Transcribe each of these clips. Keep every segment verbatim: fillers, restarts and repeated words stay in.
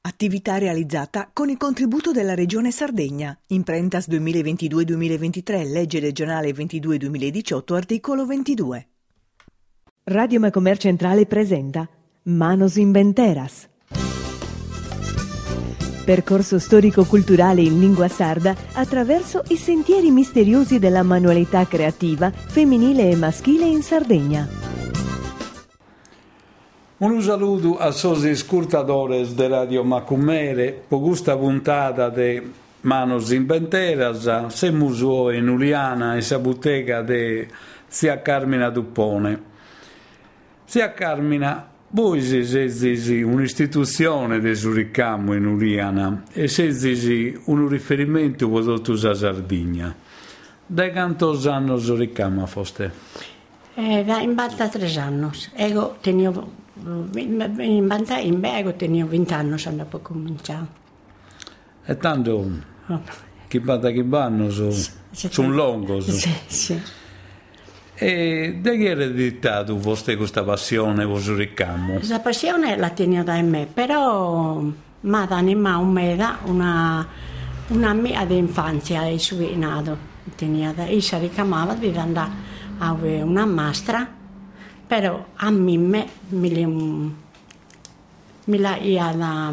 Attività realizzata con il contributo della Regione Sardegna. Imprentas duemilaventidue duemilaventitré, legge regionale ventidue duemiladiciotto, articolo ventidue. Radio Macomer Centrale presenta Manos Inventeras. Percorso storico-culturale in lingua sarda attraverso i sentieri misteriosi della manualità creativa femminile e maschile in Sardegna. Un saluto a tutti gli ascoltatori di Radio Macumere per questa puntata di Manos Inventeras. Siamo in Uliana, in sa bottega di Zia Carmina Duppone. Zia Carmina, voi siete un'istituzione di Suricamo in Uliana e siete un riferimento per tutta la Sardegna. Da quanti anni Suricamo foste? Eh, in Balta tre anni. Io tenevo in Balta in Bego tenevo venti anni quando ho cominciato. E tanto oh. Chi bada chi vanno sono son lunghi. Sì, sì. E da che ereditato vostra questa passione per Suricamo? Questa passione la tengo da me, però mi ha animato una una mia di infanzia è nato. E si ricamava di andare a una mastra, però a me mi mi la ia da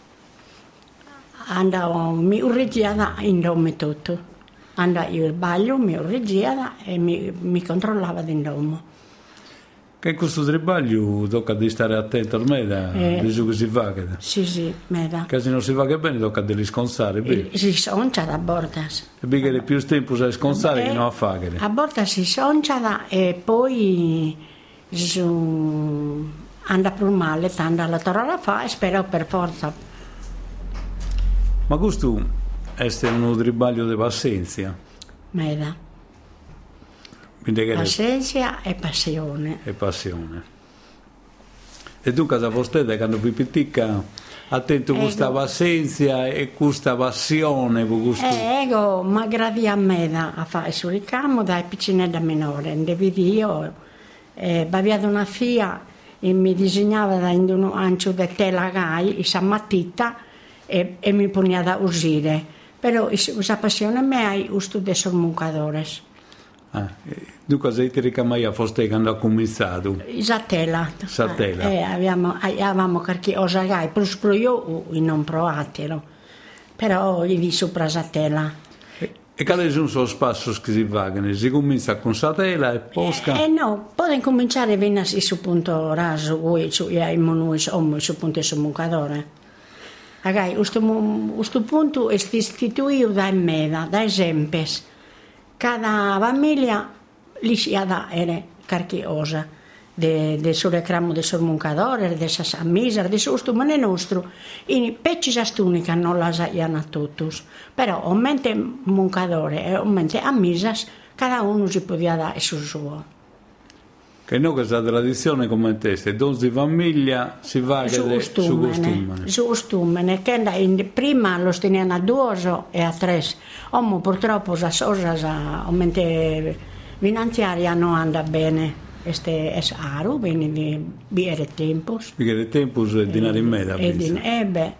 andavo mi urreggiava in nome tutto. Andavo io al baglio, mi urreggiava e mi, mi controllava di nome. Che questo tribaglio tocca di stare attento al meda, eh, di che si fa. Che... Sì, sì, meda. Che se non si fa che bene tocca di sconsare. E, si soncia da bordas. E perché più tempo sai sconsare che non a fare. A borda si soncia e poi su, anda più male, tanda la torre fa e spero per forza. Ma questo è un tribaglio di pazienza. Meda. Pazienza e passione. E passione. E tu cosa foste quando vi pittica attento a questa pazienza e questa passione per questo? Eh, ego, ma gravi a me a fare sul ricamo da piccinella minore, devi io, eh, baviato una fia e mi disegnava da in un ancio di tela gai, sa matita e, e mi poneva da usare. Però questa passione me hai usto de sormuncadores. Ah, tu cosa ti ricamaia foste quando ha cominciato? Satella. Satella. Eh, abbiamo, avevamo perché osagai, plus pro io non provatelo. Però io vi sopra Satella. E, e quali sono i passi che si fanno? Si comincia con Satella e posca? Eh no, può cominciare a venire su punto raso, voi su i monui, o su punto sormuncadore. Agai, questo punto è istituito da me, da esempi. Cada famiglia li si ha da era carchiosa, de, de sole cramo de sormuncadore, de sa misera, de susto, ma ne nostro. In pecci sastunica non la saiana tutus, però aumente muncadore e aumente a misas, cada uno si poteva dare su suo. Che noi questa tradizione come teste, donzi famiglia si va su costume. Su costume, che in, prima lo tenevano a due e a tre. Omo purtroppo la cosa aumente finanziaria non anda bene. Este è aro, quindi di biere tempus. Biere tempus e dinari in meda. E din, eh beh.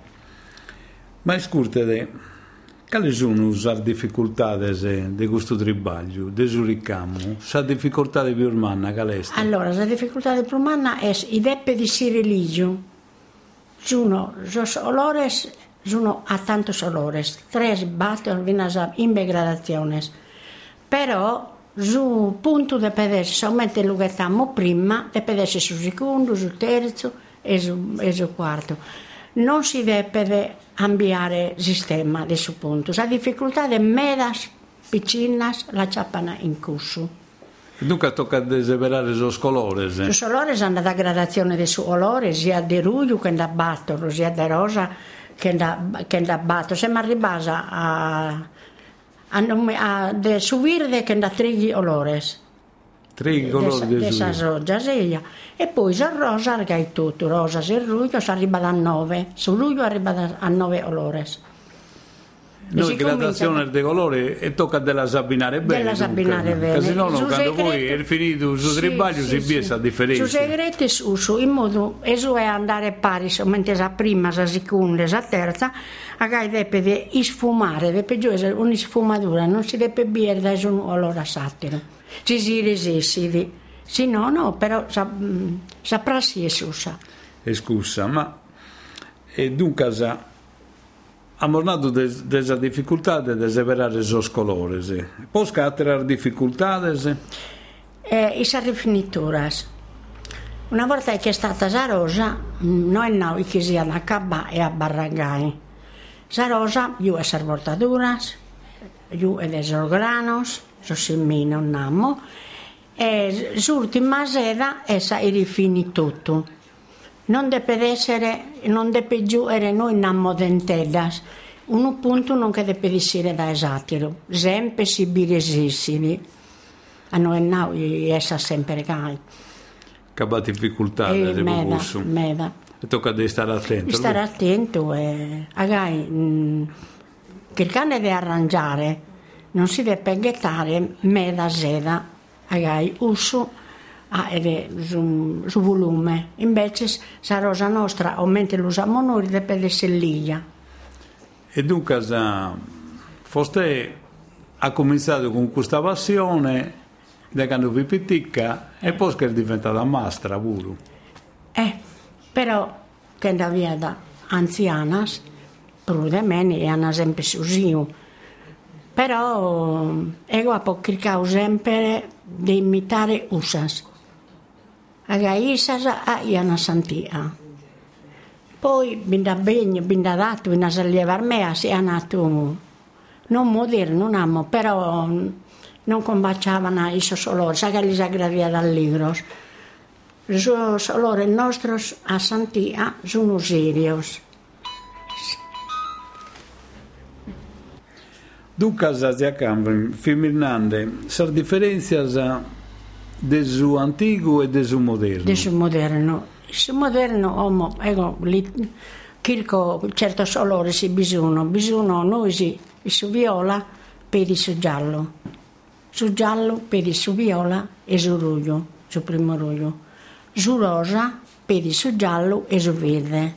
Ma scurtete, quali sono le difficoltà di questo tribaglio, di Suricamo? La difficoltà di più umana, qual è? Allora, la difficoltà di più umana è i deppe di si religio. Sono los olores, sono a tantos olores, tres batos vinas in degradaciones. Però, su punto di pedesse, solamente lo gettiamo prima, di pedesse sul secondo, sul terzo e sul quarto. Non si deve cambiare sistema di su punto. La difficoltà è medas, piccinas, la ciappana in corso. Dunque tocca separare i colori. I colori hanno la gradazione di su colore, sia di ruglio che da batto, sia di rosa che da, che da batto. Se mi arribasa a, a, a de su verde che da tre colori. Tre colori di questa rosa, sì. E poi il rosa è tutto, rosa, il ruglio si arriva da nove, sul ruglio arriva a nove colori. Noi gradazione di colore e tocca della sabinare bene. Della sabinare bene. Perché se no, Su quando segreto, poi è finito sul sì, tribaglio sì, si sì. Biesa a differenza. Su segreti uso, in modo, esu è andare pari, mentre la prima, la seconda, la terza, agai deve sfumare, deve giocare una sfumatura, non si deve bere da un allora satiro. Ci si resissi, sì, no, no, però saprà si è susa. È scusa, ma e dunque sa amornato della difficoltà di separare i colori. Può scattare difficoltà? Eh, I rifinituras. Una volta che è stata la rosa, noi noi che siamo a Cabà e a Barragai. La rosa, io è le bordaduras, io è dei granos, so simmino, namo, e l'ultima sera essa è rifini tutto. Non deve essere, non deve giungere noi nammo dentedas, un punto non che deve essere da esatiro, sempre si biresissimi, a noi noi essa sempre gai. Che difficoltà e meda, meda. E tocca di stare attento. Stare attento e agai, che il cane deve arrangiare, non si deve gettare meda seda, agai, uso. Ah, ed è su, su volume, invece la rosa nostra aumenta lo usiamo noi deve essere liglia. E dunque foste ha cominciato con questa passione da quando vi piticca e poi che è diventata mastra pure. Eh, però che da via da anzianas prude meni e hanno sempre susio. Però io ho cercato sempre di imitare usas. Agaisas a Iana Santia. Poi, binda bene, binda dato, in a mea, si è nato non moderno, non amo, però non combaciavano i solori, sa che li si aggravia dal libro. I solori nostri a Santia sono serios. Dunque, a Campo, Firminande, sono differenze del suo antico e del suo moderno? Del suo moderno. Il suo moderno, uomo, ecco, lì, circo, certo solore si bisogna, bisogna noi si, su viola, per su giallo. Su giallo, per su viola e su ruglio, su primo ruglio. Su rosa, per su giallo e su verde.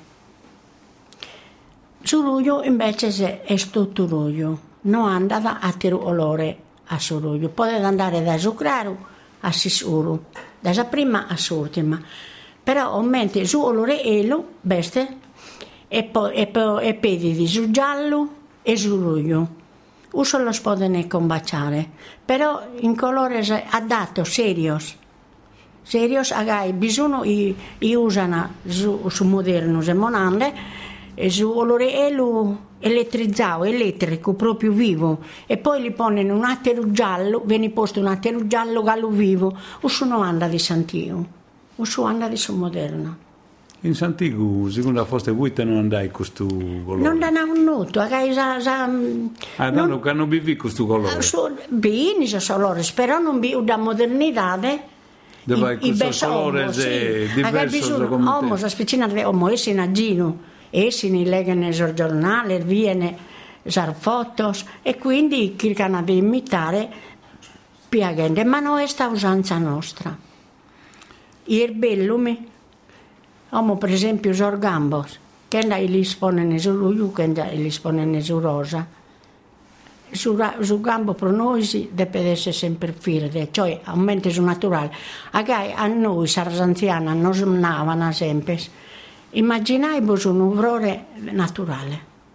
Su ruglio invece è tutto ruglio, non andava a tirare olore a su ruglio, poteva andare da su claro a sicuro, dalla prima all'ultima, però aumenta su olore elo, beste, e poi e, poi, e pedi di su giallo e su ruglio. Uso lo possono combaciare, però in colore adatto, serios. Serios, agai, bisogna i, i usano su, su moderno, se monande, e su olore elo, elettrizzato, elettrico, proprio vivo, e poi li pone in un attero giallo, viene posto un attero giallo gallo vivo, o su non anda di Sant'Io, o su anda di su moderno. In Sant'Io, secondo foste voi non andai con questo colore? Non danno un nuto, agai sa... sa ah, non, non hanno vivi con questo colore? Bene, sa colore, però non vi da modernità, dove i questo colore è diverso come te? Omo, sa spicina di omo, essi in agino. Essi ne legano sul giornale, viene le foto e quindi cercano di imitare più gente, ma non è questa usanza nostra. Il bellumi, come per esempio i gambos, che li espongono su luglio, che li espongono su rosa. Su, su gambo per noi si deve essere sempre verde, cioè aumenta su naturale. A noi, sarà anziana, non smnavano sempre. Immaginai un urore naturale.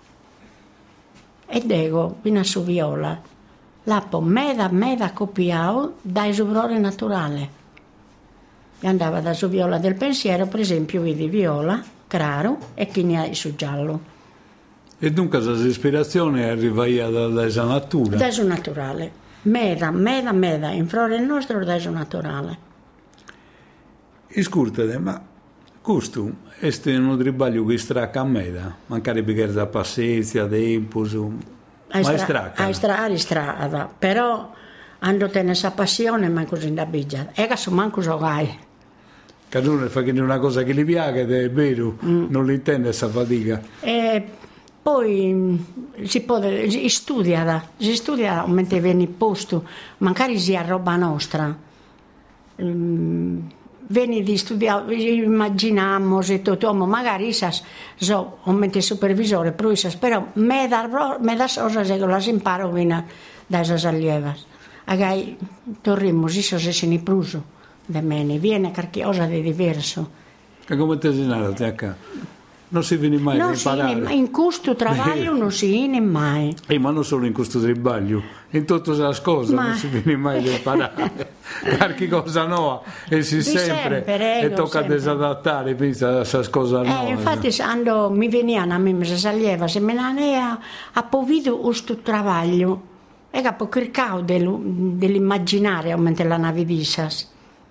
Ed ego, fino a su viola, l'apo meda, meda copiato dai urore naturale. E andava da su viola del pensiero, per esempio, vedi viola, chiaro, e chi ne ha su giallo. E dunque l'ispirazione arriva da, da esa natura? Da su naturale. Meda, meda, meda, in flore nostro da su naturale. Scusate, ma questo è un tribaglio che stracca a meda, mancare perché da pazienza, tempo, ma è stracca. È strada, strada, però hanno tenuto questa passione, ma così da biglia. E che sono manco giocare. Che non fa che una cosa che gli piace, è vero, mm. non l'intende questa fatica. E poi si può si studia, si studia mentre viene posto, magari sia roba nostra. Mm, Veni di studiare, immaginiamo se tutto, magari isas, so, mentre supervisore, però isas, però me da, me da cosa se lo si imparo vina da esas allievas. Agai, torrimos, iso se se ne pruso, de mene, viene qualche cosa di diverso. E come te si nata, acá? Non si viene mai non a imparare. In questo lavoro non si viene mai. Eh, ma non solo in questo lavoro, in tutte le cose ma... non si viene mai a imparare. Qualche cosa nuova e si sempre, sempre ego, e tocca sempre. Disadattare pensa, a queste cose nuove. Eh, infatti quando mi venivano a me mi si salieva, se me ne ha appovido questo lavoro e capo cercavo dell'immaginare mentre la nave disas.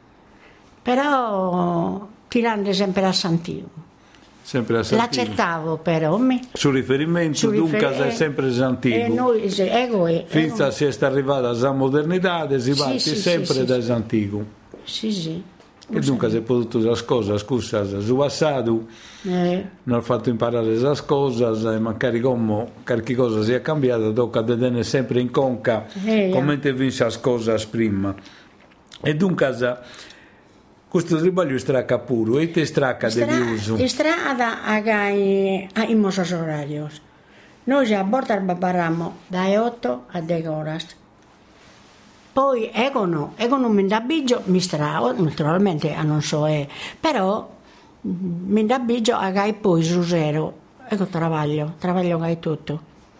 Però tirando sempre a Sant'Io. Sempre a Sant'Io. L'accettavo però. Me. Su riferimento, Su rifer- dunque, è sempre Sant'Io. E noi, ego, ego. Finché si è arrivata alla modernità, si sì, parte sì, sempre sì, da sì. Sant'Io. Sì, sì. E dunque si è potuto le cose, scusa, su passato eh. non ha fatto imparare le cose, e magari come qualche cosa si è cambiata, tocca tenere sempre in conca eh, come te vince le cose prima. E dunque questo trabalho stracca puro, e te stracca Stra- di uso. Strada ai mosos horarios. Noi a bordo barbaramo dalle otto a dieci ore. Poi ego no, ego non mi dabigio, mi strao, naturalmente non so, è, però mi dabigio a gai poi su zero, ego travaglio, travaglio gai tutto.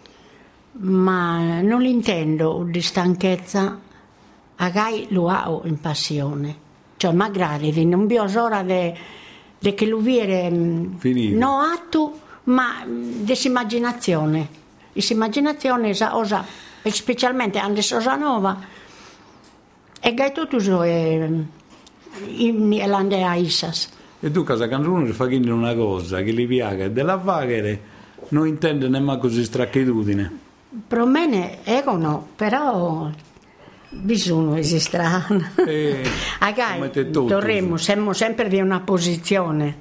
Ma non l'intendo di stanchezza, a gai lo ho in passione. Cioè magari di non vi ora di che lo viene no atto ma desimmaginazione desimmaginazione sa osa specialmente ande sosa nuova e gai tutto so e in lande a isas e tu casa quando uno fa una cosa che gli piace della faghere non intende nemmeno così stracchitudine per me ego no però bisogna esistere eh, dovremmo siamo sempre di una posizione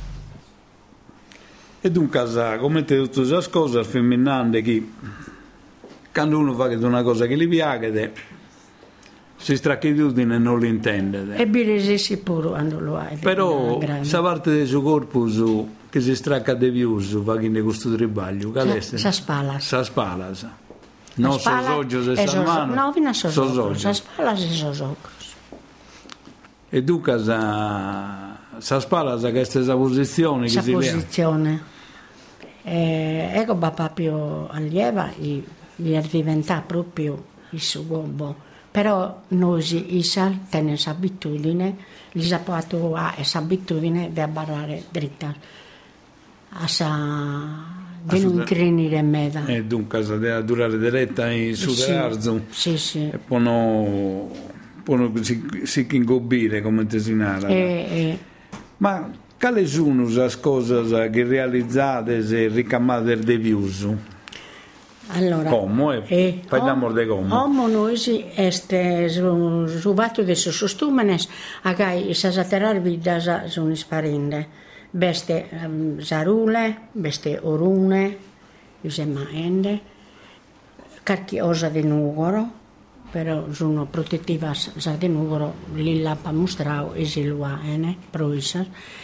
e dunque come te tutte le cose femminili che quando uno fa una cosa che gli piace si stracchitudine non l'intende e biresi pure quando lo hai però questa parte del suo corpo che si stracca di più fa che questo trabalho sa spalla sa spalla no, sos ojos e sos manos. No, fino a sos ojos. Sa spalas e sos ojos. E dunque sa, sa spalas a questa posizione che sa si posizione. Eh, ecco va proprio allieva e gli diventa proprio il suo gobbo. Però noi isa tenne abitudine, gli sapato ha questa abitudine di abbarrare dritta. A sa di non crenire meda e dunque deve durare diretta in su sì, arzo sì, sì. e poi no, si, si ingobbire come te si narra eh, eh. ma quali sono le cose che realizzate e ricamate di più allora come eh, fai l'amor di come come noi este su, su vatto de su stúmenes agai sa saterarvi da sono sparinde beste um, zarule, beste orune, usemaende, qualche cosa di nugoro, però sono protettiva sa di nugoro, lì la pamustrao e si lo ha, eh, proisa.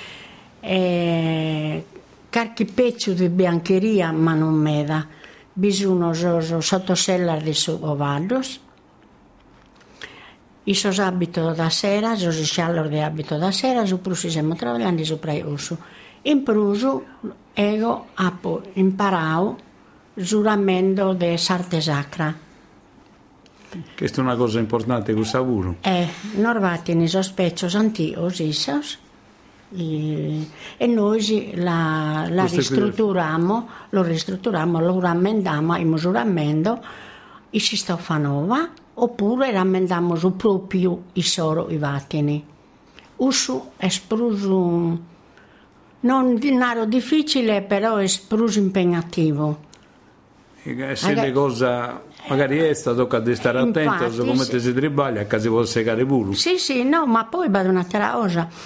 E qualche pezzo di biancheria, ma non me da, bisogno so, sottosella di su ovados, i sos abito da sera, sos sciallor di abito da sera, su prusi siamo lavorando sopra uso. In pruso, ego ho imparato giuramento di sarte sacra. Questa è una cosa importante che savuro. Eh, norvati nei sospeccio antios issos e, e noi la, la ristrutturiamo, lo ristrutturiamo, lo rammendiamo in giuramento e si stofanova oppure rammendiamo su proprio i soro i vattini. Uso è spruso non denaro difficile, però è spruso impegnativo. E se le cose magari è stato tocca di stare attento su come sì. si tribaglia, che si può segare pure. Sì, sì, no, ma poi vado un'altra cosa.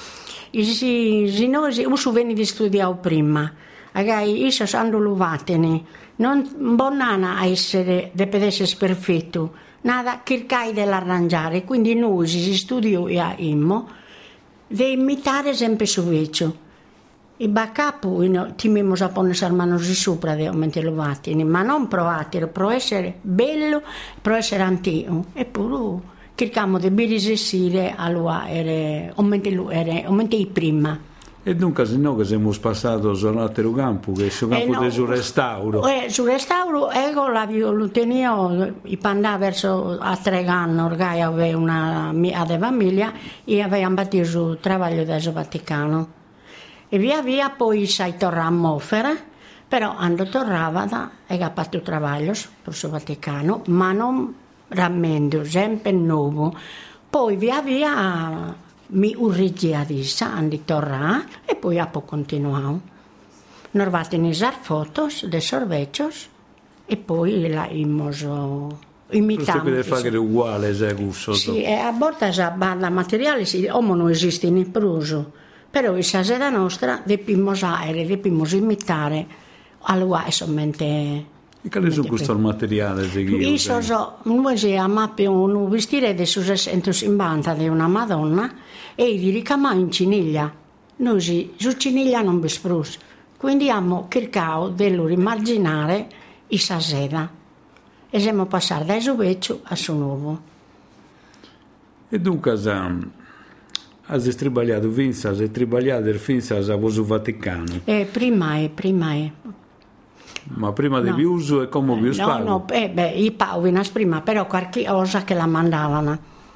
si, si noi uso veni di studiare prima, agai io sono luvateni, non bonana a essere de pedesse perfetto, nada cercai dell'arrangiare, quindi noi si studiò a immo de imitare sempre su vecchio. I baccapu no, timimo a ponersi al mano di sopra de aumenti luvateni, ma non provate, pro essere bello, pro essere antico, eppure cercamo di birisessire allora era aumenti prima. E dunque se no che siamo passati all'altro campo, che è il campo eh no, del restauro. Eh, sul restauro ecco la lo tenevo, i pandà verso a tre anni, ormai aveva una mia famiglia e avevamo battuto sul lavoro del Vaticano. E via via poi sai tornare a Mofera, però quando tornava da, e ha fatto lavoro per il Vaticano, ma non rammendo, sempre nuovo. Poi via via mi urrigia di Sandi tornare e poi a po' continuavo. Noi avevamo usare fotos dei sorveccios e poi la imoso imitando. Questo deve fare uguale, se gusto. Sì, e a volte la banda materiale sì, omo non esiste in pruso, però in sasera nostra dobbiamo usare, dobbiamo imitare allora è solamente. E qual è questo materiale? Io so, noi siamo un vestire di sessecentoscinquanta di una Madonna e di ricamare in ciniglia. Noi su ciniglia non besprus. Quindi abbiamo cercato di rimarginare i sasera e siamo passati dai su vecchio a su nuovo. E dunque hai tribagliato finza, hai tribagliato finza a Vosu Vaticano? Eh, prima è, prima è. Ma prima no. Di uso e come vi spago? No, no, eh, beh, i pauvinas prima, però qualche cosa che la mandavano.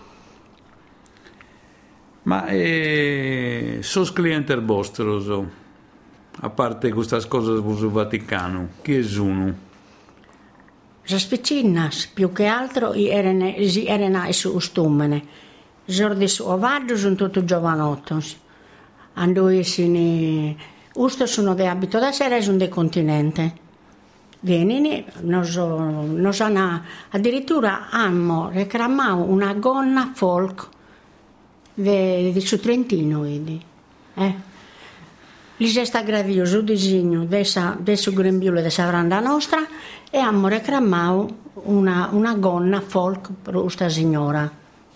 Ma eh, sos clienti vostri, a parte queste cose sul Vaticano, chi sono? Le spiccinas, più che altro, erano, erano su stumene. Jordi su Ovardo sono tutti giovanotto. Andoi sini, usto sono di abito da sera e sono del continente. Vieni, nos, nos hanno, addirittura hanno reclamato una gonna folk di, di su Trentino, vedi. Eh? Lì si sta gravio su disegno del suo grembiule della sagranda nostra e hanno reclamato una, una gonna folk per questa signora.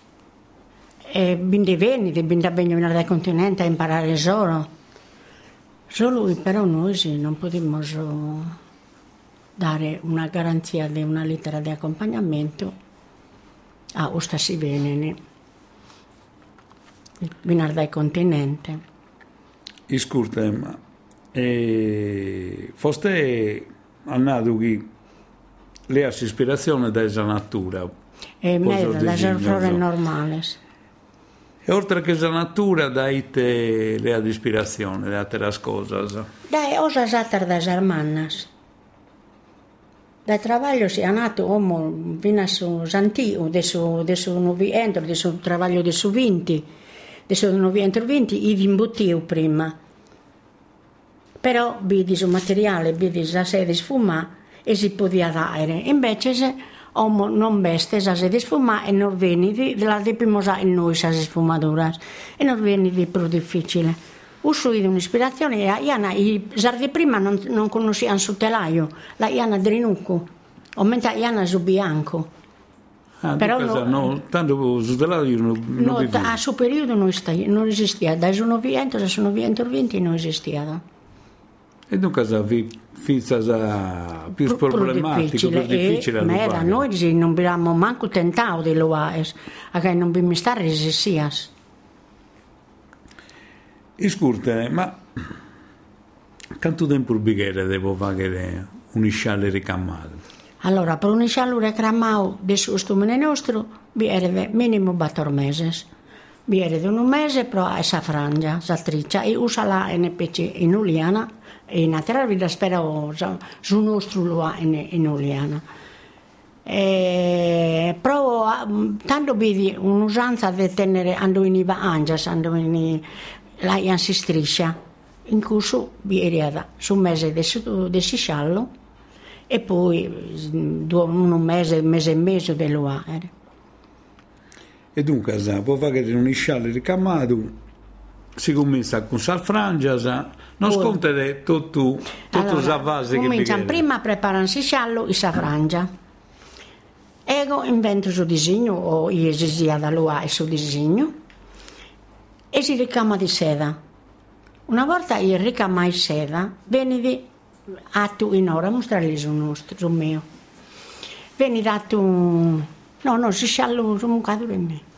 E quindi vieni, quindi venire dal continente a imparare solo. Solo però noi sì, non potevamo dare una garanzia di una lettera di accompagnamento a questa si viene venire dal continente. Scusate, ma eh, foste andato che lei ha ispirazione dalla natura? E meglio, da flore normali. E oltre che la natura, dai-te le ispirazione, le altre cose? Dai, osa esatter das hermanas. Dal lavoro si è nato uomo fino a su antico, adesso non vi entro, adesso il lavoro di su venti, adesso non vi entro venti, io vi imbottivo prima. Però vedi su materiale, vedi la sede sfumata e si poteva dare. Invece se uomo non veste la sede sfumata e non viene, la dobbiamo usare noi la sfumatura e non viene di più difficile. Uso di un'ispirazione, Iana, i sardi prima non, non conoscevano sul telaio, la Iana Drinucco, o mentre Iana su bianco. Ah, però no, no, tanto sul telaio non, non no, a suo periodo non, sta, non esisteva, da sono vento, da sono vento venti non esisteva. E dunque vi fizza più problematico, più difficile. Ma era noi non abbiamo manco tentato di lo fare, perché non abbiamo stato resistiti. Scusate, ma quanto tempo bighere devo fare un scialle ricamato? Allora, per un scialle ricamato del suo stumene nostro, vi era minimo quattro mesi. Vi era di un mese, però a essa frangia, sa triccia, e usa la N P C in Uliana, e in altra vita spero su nostro lo in, in Uliana. E, però tanto vedi un'usanza di tenere andoiniva angias, andoini la Ian si striscia, in cui su era su un mese di sciallo e poi un mese, un mese e mezzo dello aereo. E dunque, può fare un sciallo ricamato si comincia con salfrangias, non scontere tutto, tutto allora, la fase che cominciano prima a preparare il sciallo e la frangia. Ego invento il disegno, o io esia da lui il suo disegno, e si ricama di seda. Una volta io ricamai seda, venivi a tu in ora, mostrargli su nostro, su mio. Veni dato un... no, no, si sciallo su un cadore in me.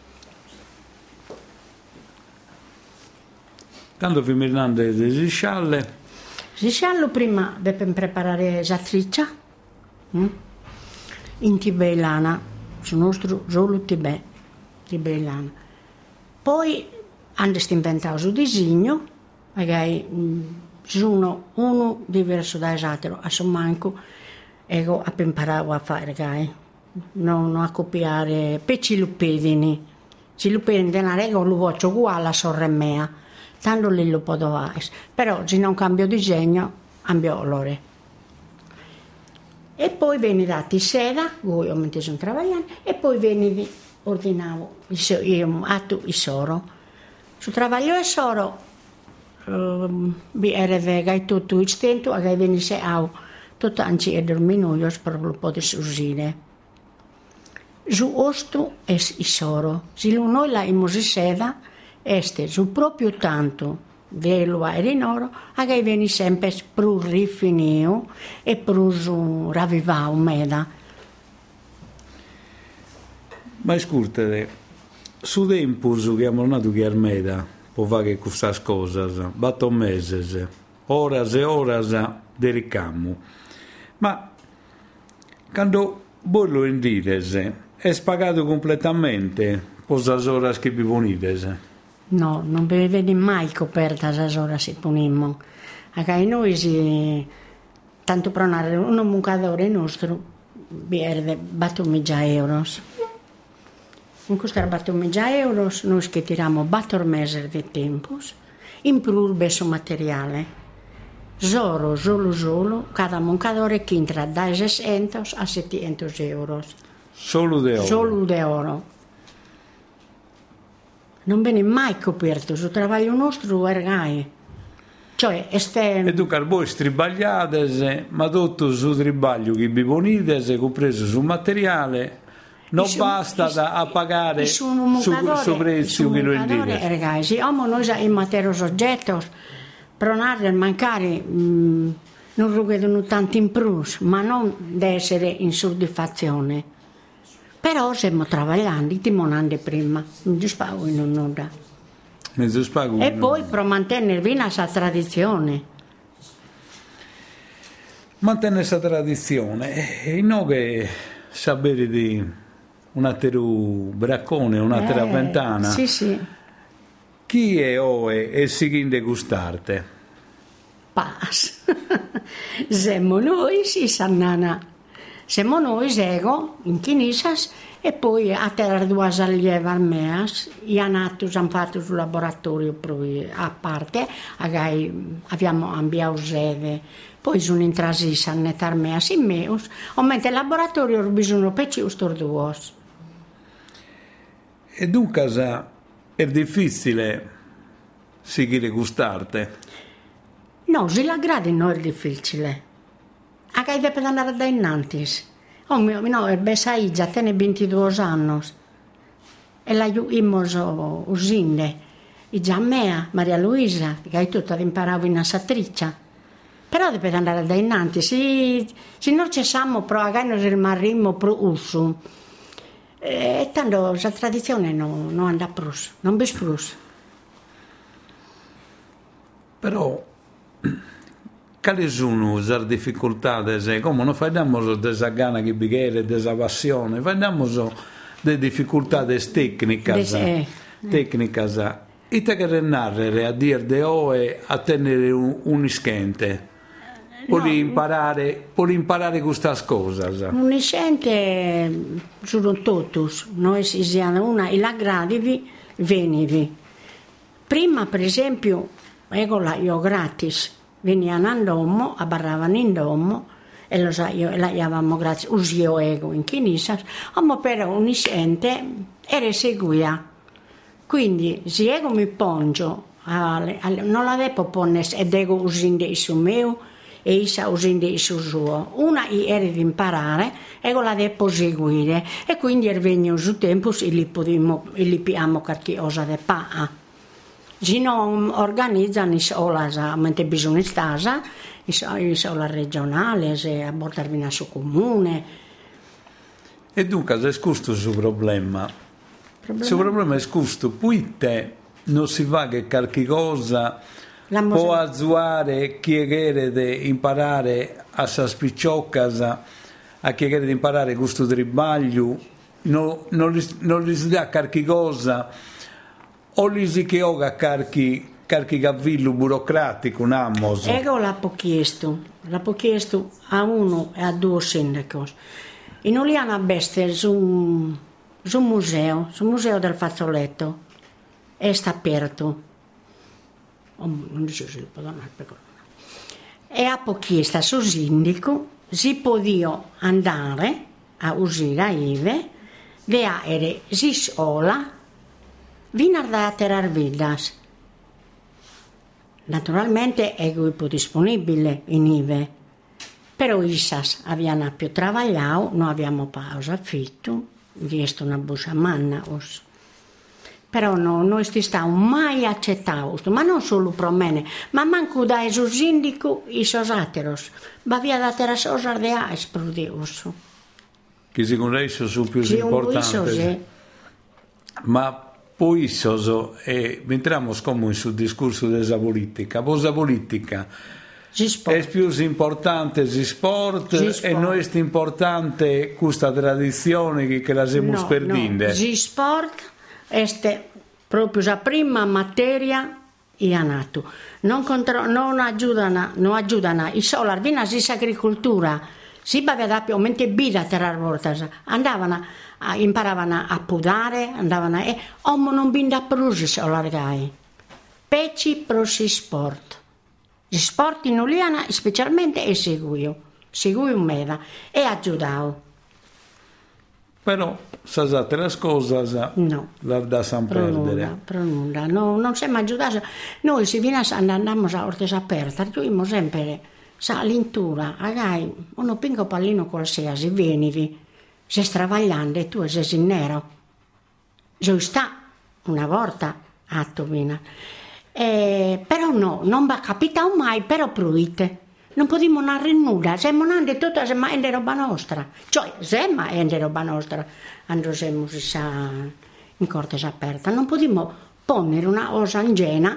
Quando vi mirando di scialle? Si sciallo prima deve preparare la triccia, hm? In tibellana, su nostro solo tibè, tibellana. Poi hanno inventato il disegno, magari sono uno diverso dall'altro, a suo manco, ego a imparare a fare, gai. Non a copiare, per cilupedini, cilupedini della regola lo faccio uguale a sorre mia, tanto lì lo posso fare, però se non cambio disegno, cambio colore. E poi viene dati sera, voi ho messo un travagliano, e poi viene ordinavo io atto il soro. Su travaglio e soro, vi era vega tutto il stento, che venisse a tutto anzi e dormino per lo potesse usare. Su osto è il soro, se noi la immosi seda, este su proprio tanto velo era in oro, che viene sempre più rifinito e più ravvivato meda. Ma scusate, su tempo che abbiamo nato che armeda, può fare queste cose, batto mesi, ore e ore di ricamo. Ma quando voi lo indite, è spagato completamente per le ore che vi ponete? No, non vi vedi mai coperta le ore che ponimmo. Anche noi si, tanto per un un mucadore nostro, vi era batto mille euro. In questo batto mille euro, noi che tiriamo batto mesi di tempo, in più il beso materiale. Solo, solo, solo, cada mucadore che entra da seicento a settecento euro. Solo di oro? Solo di oro. Non viene mai coperto, il lavoro nostro è gai. Cioè, esterno. E tu voi stribagliate, ma tutto sul tribaglio che vi ponete, compreso sul materiale, non su, basta da, a pagare su il prezzo che lo indite. Ragazzi, siamo noi in materia soggetto, per non mancare, mh, non vedono tanto in plus, ma non di essere in soddisfazione. Però stiamo lavorando, timonando prima, non ci spago in un'ora. Mezzo spago. E poi per mantenere questa tradizione. Mantenere questa tradizione. E noi che sapere di un altro braccone, un'altra eh, ventana. Sì, sì. Chi è oe e si chinde gustarte? Pas. Siamo noi, sì, sannana. Siamo noi, ego, in chinisas, e poi a terra due allieve armeas, i hanno fatto sul laboratorio a parte, abbiamo ambiato sede, poi sono entrati in armeas in meus, mentre il laboratorio ha bisogno di questi due. E dunque è difficile seguire gustarte? No, se la grade non è difficile. Anche deve andare da innanti. Oh mio, no, è Besai già tiene ventidue anni. E la imos usinde. E già mea, Maria Luisa, che è tutta imparava in assatricia. Però deve andare da innanti. Se, se non ci siamo, però magari non rimarremo pro uso. E tanto la tradizione non, non anda più, non vi più. Però... quali sono le difficoltà? Come non facciamo della gana che bighere, della passione, facciamo delle difficoltà tecniche. Eh. Tecniche. E te che narrare a dire de oe a tenere un, un ischente, per no. imparare, per imparare queste cose. Un ischente sono tutti, noi siamo una, e la gradivi, venivi. Prima, per esempio, ecco la io gratis. Venivano a domo, abbarravano in domo e lo sa, io la chiamavamo grazie, usio ego in chiesa, ma per un isente era seguita. Quindi se ego mi pongio Ale, ale, non la devo ponere e devo usare il suo mio e io usare il suo. Una era di imparare e la devo seguire. E quindi è venuto su tempo e li abbiamo qualcosa di pa. Se non organizzano le mentre bisogna stare, le regionali, se a portarvi su comune. E dunque, è questo il suo problema. Il suo problema è questo, poi te non si va che qualche cosa può aiutare chi chiede di imparare a sa spicciocca, a chi chiede di imparare questo tribaglio, non, non, gli, non gli si dà qualche cosa, o gli si chiede qualche, qualche cavillo burocratico, un amos. Ego l'ho chiesto, l'ho chiesto a uno e a due sindaci. In Uliana Beste, su, su un museo, sul museo del fazzoletto, e sta aperto. Oh, non so se lo posso dare. E a pochista sul sindaco si podia andare a usare ive, vedere si sola, vino a terrar vidas. Naturalmente è gruppo disponibile in ive, però Isas abbiamo più lavorato, non abbiamo pausa affitto, chiesto una busta manna. Però no, noi non stiamo mai accettando, ma non solo per me, ma manco da esso sindaco i sosateros, ma via da terra sosa de a esplodioso. Che secondo lei sono più importanti. Ma poi sono, e entriamo come sul discorso della politica, la politica è più importante il sport, sport e non è importante questa tradizione che la stiamo no, perdendo. No, il sport è proprio la prima materia che ha nato. Non, contro, non aiutano, non aiutano i solari, vina si agricoltura, si baveva più, mentre bida terrar voltas, andavano, a, imparavano a podare, andavano e omo non binda prusi solari gai. Peci prosi sport. Il sport in Uliana specialmente è seguio, seguio meda e aiutavo. Però sa altre cose no, la da san perdere. Nulla, no, non siamo aiutati. Noi si viene andiamo a ortesa aperta, abbiamo sempre sa l'intura, agai, uno pinco pallino qualsiasi, vieni, se travagliando e tu sei in nero. Io sta una volta a Tovina. Eh, però no, non va capitato mai, però pruite. Non potremmo narrare nulla, siamo andati tutta sema è roba nostra. Cioè, sema è roba nostra, andremo in corte aperta. Non potremmo ponere una cosa ingena,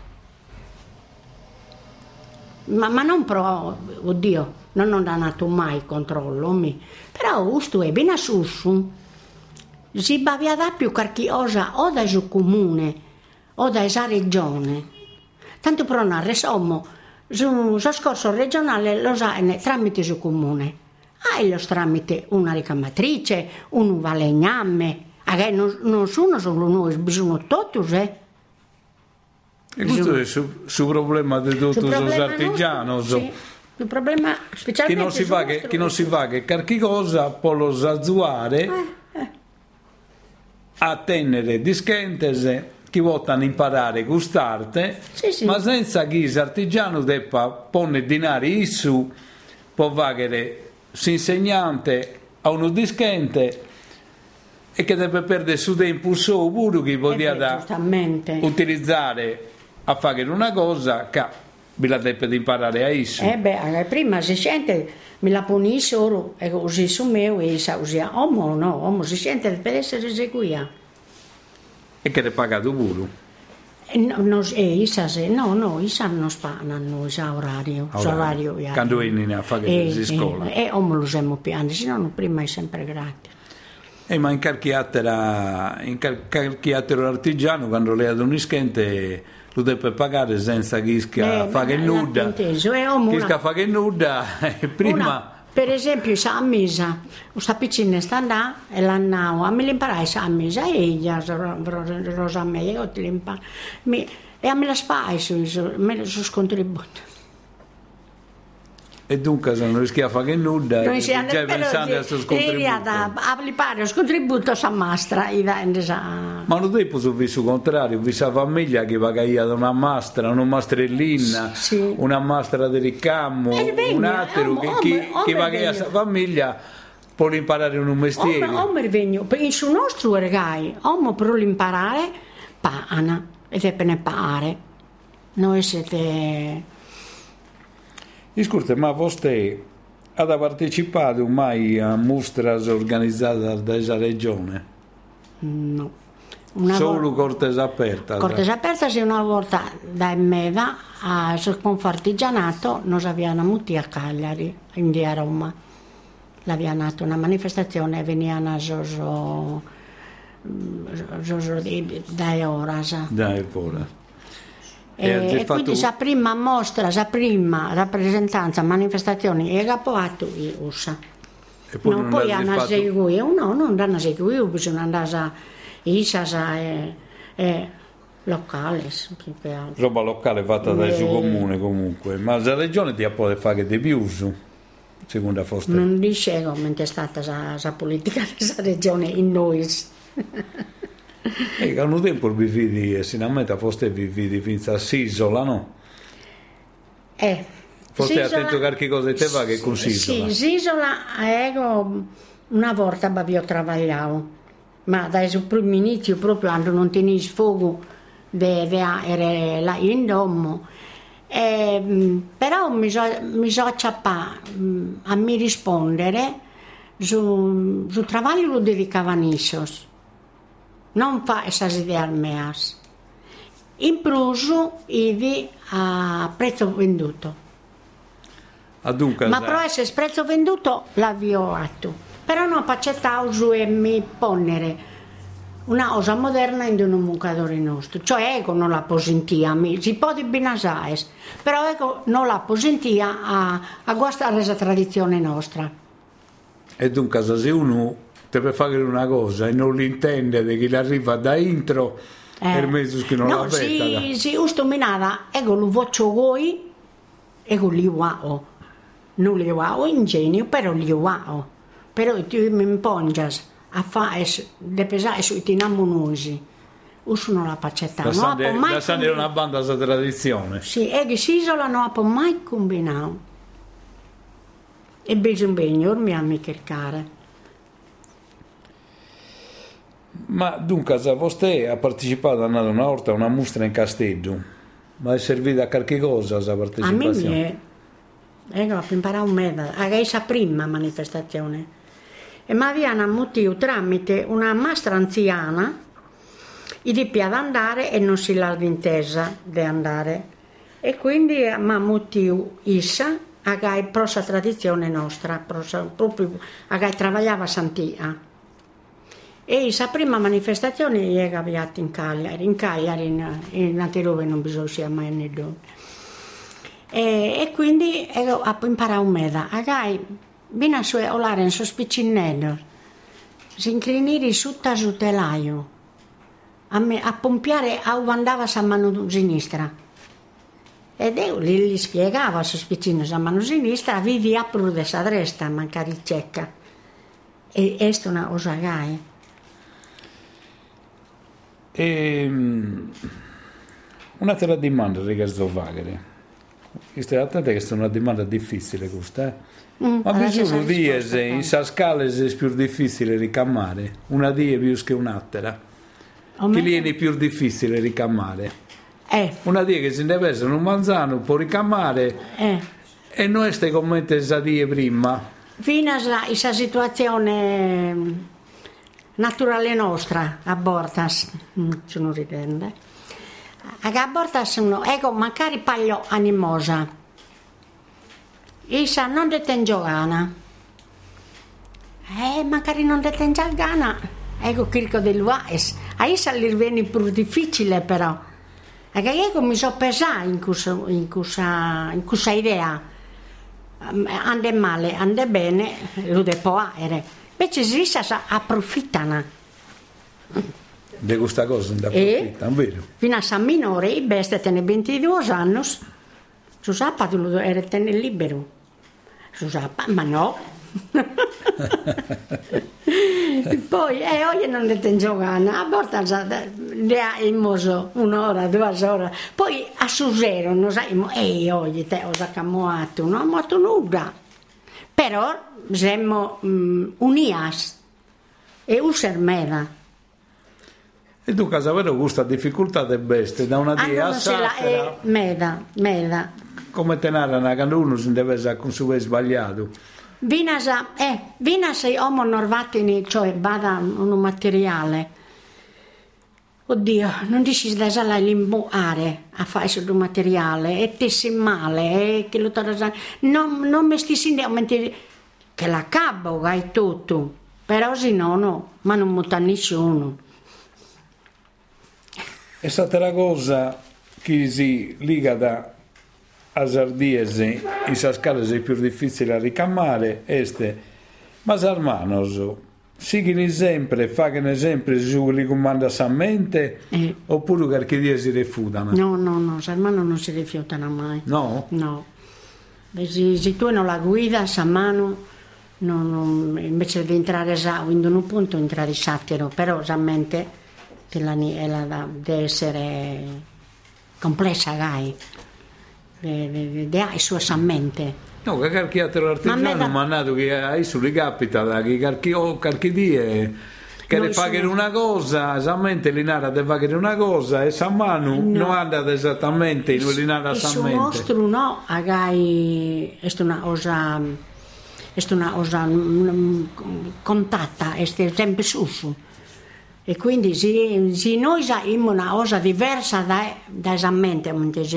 ma, ma non pro, oddio, non ho dato mai controllo, mi. Però questo è ben assusso. Si va da più qualche cosa o da su comune o da esa regione. Tanto per non sommo su scorso regionale lo sa tramite su comune. Hai lo tramite una ricamatrice, un valegname, non, non sono solo noi, bisogna tutti, eh? E questo è il suo problema di tutti gli artigiani. Sì, il problema specialmente che non si fa che, che non si fa che qualche cosa può lo zazuare eh, eh. a tenere dischentese chi vogliono imparare quest'arte, sì, sì. Ma senza che l'artigiano debba porre denari su, può vagare l'insegnante a uno dischente e che deve perdere su tempo suo pure che poteva eh utilizzare a fare una cosa che vi la deve imparare a isso. Eh beh, prima si sente, mi la poni solo e così su me e sa usia, omo no, omo si sente per essere eseguita. E che ne pagato pure? No, no, eh, isa se, no, no, isa non spanano, isa orario, orario, orario quando vieni a fare eh, le scuole. E eh, omo lo siamo piani, se no prima è sempre gratis. Eh, ma in qualche altro artigiano, quando le ha un ischente, lo deve pagare senza che ischia eh, fare nuda. Ischia fare nuda, prima... Una, per esempio, sa misa, questa piccina sta là e l'annao, a me l'imparai sa misa e ella, rosa me, io ti l'imparo. E a me la spai su, me lo contributo. E dunque se non rischia a fare nulla, non già pensando a questo contributo. A applicare il contributo a mastra. Ma non tempo su visto contrario, vi sa famiglia che va caia da una mastra, una mastrellina, sì. Una mastra di ricamo, un altro che, che, che va caia sa famiglia può imparare un mestiere. Omer vegno, in su nostro regai, omo per imparare pana, e te ne pare. Noi siete... Scusate, ma vostè ha partecipato mai a mostre organizzate da questa regione? No. Una Solo volta, Cortesa Aperta? Cortesa Aperta sì, una volta da Meda a Confartigianato noi abbiamo avuto a Cagliari, in via Roma. L'abbiamo fatto una manifestazione, venivano a Zoso, Zoso dai Oras. Dai Oras. E, e quindi la prima mostra, la prima rappresentanza, manifestazione e capoatto in U S A. E poi non, non poi hanno fatto... seguito, no, non hanno seguito, bisogna andare a I S A S e, e locale. Roba locale fatta dal suo comune comunque, ma la regione ti può fare di più su, secondo Foster. Non dice come è stata la politica della regione in noi. E hanno tempo vi vidi, sinceramente forse vi vidi fino a Sisola, no? Eh, forse attento a qualche cosa te va che con Sisola. Sì, Sisola, ego, una volta vi ho lavorato, ma dai sul primo inizio proprio quando non tenevi sfogo deve essere là in domo. Eh, però mi so, mi so acciappare a mi rispondere su, su travaglio lo dedicavano issos. Non fa esas ideas meas. In plus, ivi a prezzo venduto. Ah, dunque, ma però ese prezzo venduto l'avvio atto. Però non ho accettato su e mi ponere una cosa moderna in un mucadore nostro. Cioè, ecco, non la posentia, si può di binasaes, però ecco, non la posentia a, a guastare la tradizione nostra. E dunque, se uno deve fare una cosa e non l'intende di chi arriva da intro eh. Per me che non no, la sì, vetta sì, usto minata ego lo vocio voi ego li wao non li wao ingenio però li wao però tu mi impongias a fare de pesare sui tinamonosi uso non la pacetta la sande, non la sande è una banda sa tradizione sì e che si isola non ha mai combinato e bisogna mi ha mi cercare. Ma dunque, se vostè ha partecipato a una volta a una mostra in Castello, ma è servita a qualche cosa questa partecipazione? A me è, ho imparato un metodo, a questa prima manifestazione. E mi avevano motivo tramite una mastra anziana, i dippi ad andare e non si l'ha intesa di andare. E quindi mi ha motivo issa, a che prosa tradizione nostra, prosa, proprio a che lavorava a Santia. E la prima manifestazione è avviata in Cagliari, in Cagliari, in, in Aterove non bisogna sia mai né dove. E, e quindi ho imparato un metodo. Agai, viene a sue olare in suo spiccinello, si incliniri su su telaio, a, me, a pompiare a andava a mano sinistra. Ed io gli, gli spiegava su spiccino a mano sinistra, vivi a prude sa destra, mancari cecca. E questa è una cosa gai. E, un'altra domanda riguardo a Vaghere. State attenti che questa è una domanda difficile questa, eh? mm, ma bisogna dire se in questa scala è più difficile ricamare una die più che un'altra che viene più difficile ricamare eh. Una die che si deve essere un manzano può ricamare eh. E noi stai commenti questa die prima fino a questa situazione naturale nostra a Bortas se non ridende a Bortas sono ecco magari paglio animosa isa non detengo gana eh magari non detengo gana ecco Kirko del Luais a isa l'irveni più difficile però e che ecco mi so pesare in questa in questa in questa idea ande male ande bene lo devo avere. Invece si approfittano di questa cosa, non approfittano, vero? Fino a San Minore, i bestie tenne ventidue anni, su sabato lo era tenere libero. Susappa, ma no. Poi eh, oggi non le tengo ganas, a volte le abbiamo un'ora, due ore, poi a Susero non sappiamo, e oggi te ho saccamoato, non ho molto nulla, però siamo um, unias e usermeda. E tu casa vero questa difficoltà de beste da una dia ah, a sacra meda meda come te narrano quando uno si deve sa con suo sbagliato vinasa eh vinasa omo norvatini cioè vada un materiale oddio non dici da sala limboare a fare su un materiale e te si male e che lo torna non non mi sti sindicamente che la cabo hai tutto però se no no ma non muta nessuno. È stata la cosa che si liga da a Sardiese in scale più difficile a ricamare este ma Sarmanos sigli sempre fagano sempre su li comanda sa mente eh. oppure perché die si rifiutano no no no Sarmano non si rifiutano mai no no se, se tu non la guida Sarmano non, non, invece di entrare a un punto entrare satiro però sa mente che la, la, deve essere complessa, gai, deve ha il suo mente. No, che qualche altro artigiano mi ha dato che hai sulle capita, che qualche die che le fa sono... una cosa, esattamente l'inara deve fare una cosa e sa mano no. non anda esattamente in l'inara sa mente. Il nostro no, gai, è una cosa, è una cosa contatta, è sempre su. E quindi se, se noi abbiamo una cosa diversa da, da esattamente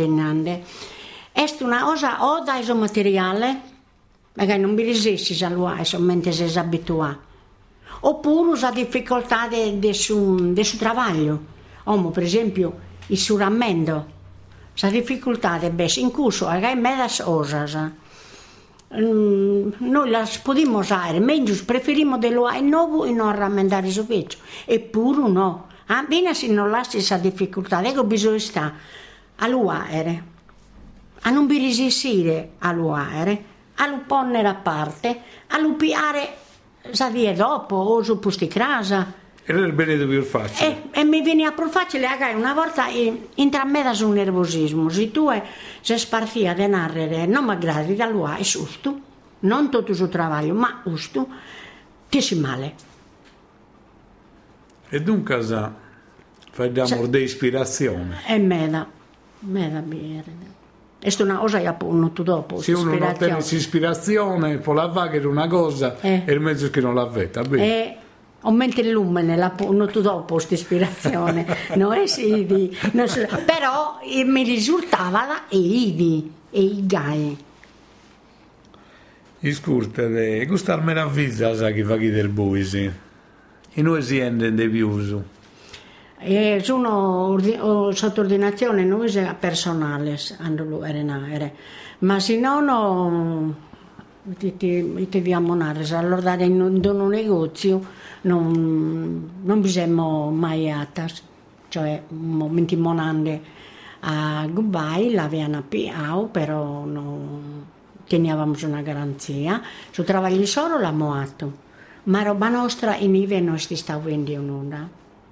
è una cosa o da il materiale, magari non mi resissi se lo hai, solamente se si abitua, oppure la difficoltà del suo lavoro. Omo, per esempio, il suramento, la difficoltà del bes in corso, magari medas cose. Mm, noi la possiamo usare, meglio preferiamo dello ai nuovo e non rammendare su vecchio, eppure no, ah, bene se non lasci questa difficoltà, ecco bisogna stare all'uaere, a non resistere all'uaere, a lo ponere a parte, a lo piare sa via dopo o su posti casa. E era il bene più facile. E, e mi viene più facile, una volta entra a me da un nervosismo, se tu sei spartia di narrare, non mi aggradi da lui, è giusto, non tutto il suo lavoro, ma giusto, ti si male. E dunque fai da cioè, di ispirazione. È meda, meda bere. È una cosa che appunto dopo. Se uno non ottiene ispirazione, poi la va che è una cosa eh. e il mezzo che non la vede, bene. Aumenta il lume, la noto dopo questa ispirazione, no? E sì, di, non so, però eh, mi risultava e ivi, e i gai. Scusate, questa meraviglia sa che fa chi del buisi, e noi si ende di più. E sono sottordinazione noi personale, hanno erenare, ma se no no, ti, ti, ti diamo una resa, allora dare in un negozio. Non, non bisogna mai atas, cioè momenti monande a Dubai l'avevano piato, però non tenevamo una garanzia. Su travagli solo l'abbiamo fatto, ma roba nostra in Ive non si sta vendendo nulla.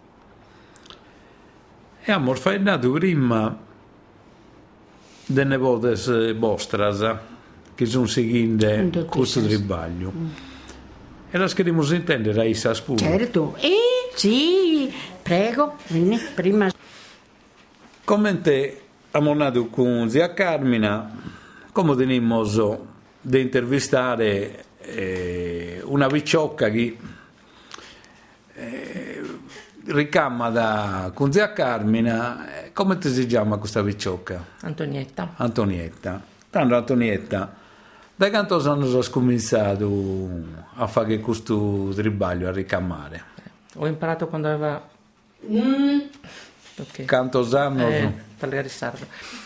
E abbiamo fatto prima delle nepote vostre che sono seguite questo tribaglio. Mm. E la scherimo intendere, Raissa Spuro. Certo, e eh, sì, prego, vieni, prima. Come te abbiamo nato con zia Carmina, come tenimmo di intervistare eh, una picciocca che eh, ricama da, con zia Carmina, eh, come ti si chiama questa picciocca? Antonietta. Antonietta. Tanto Antonietta. Da quanto sono scominciato a fare questo tribaglio, a ricamare? Ho imparato quando aveva... Mm. Okay. Quanto anni? Eh, parlare sardo.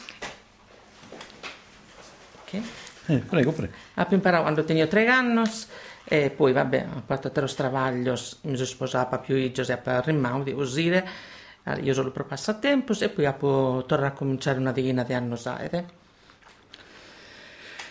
Okay. Eh, prego, prego. Ho imparato quando tenia tre anni e poi, vabbè, ho fatto tre travagli, mi sono sposata più io Giuseppe Rimaudi, usire, io solo per passatempo e poi ho tornato a cominciare una decina di anni.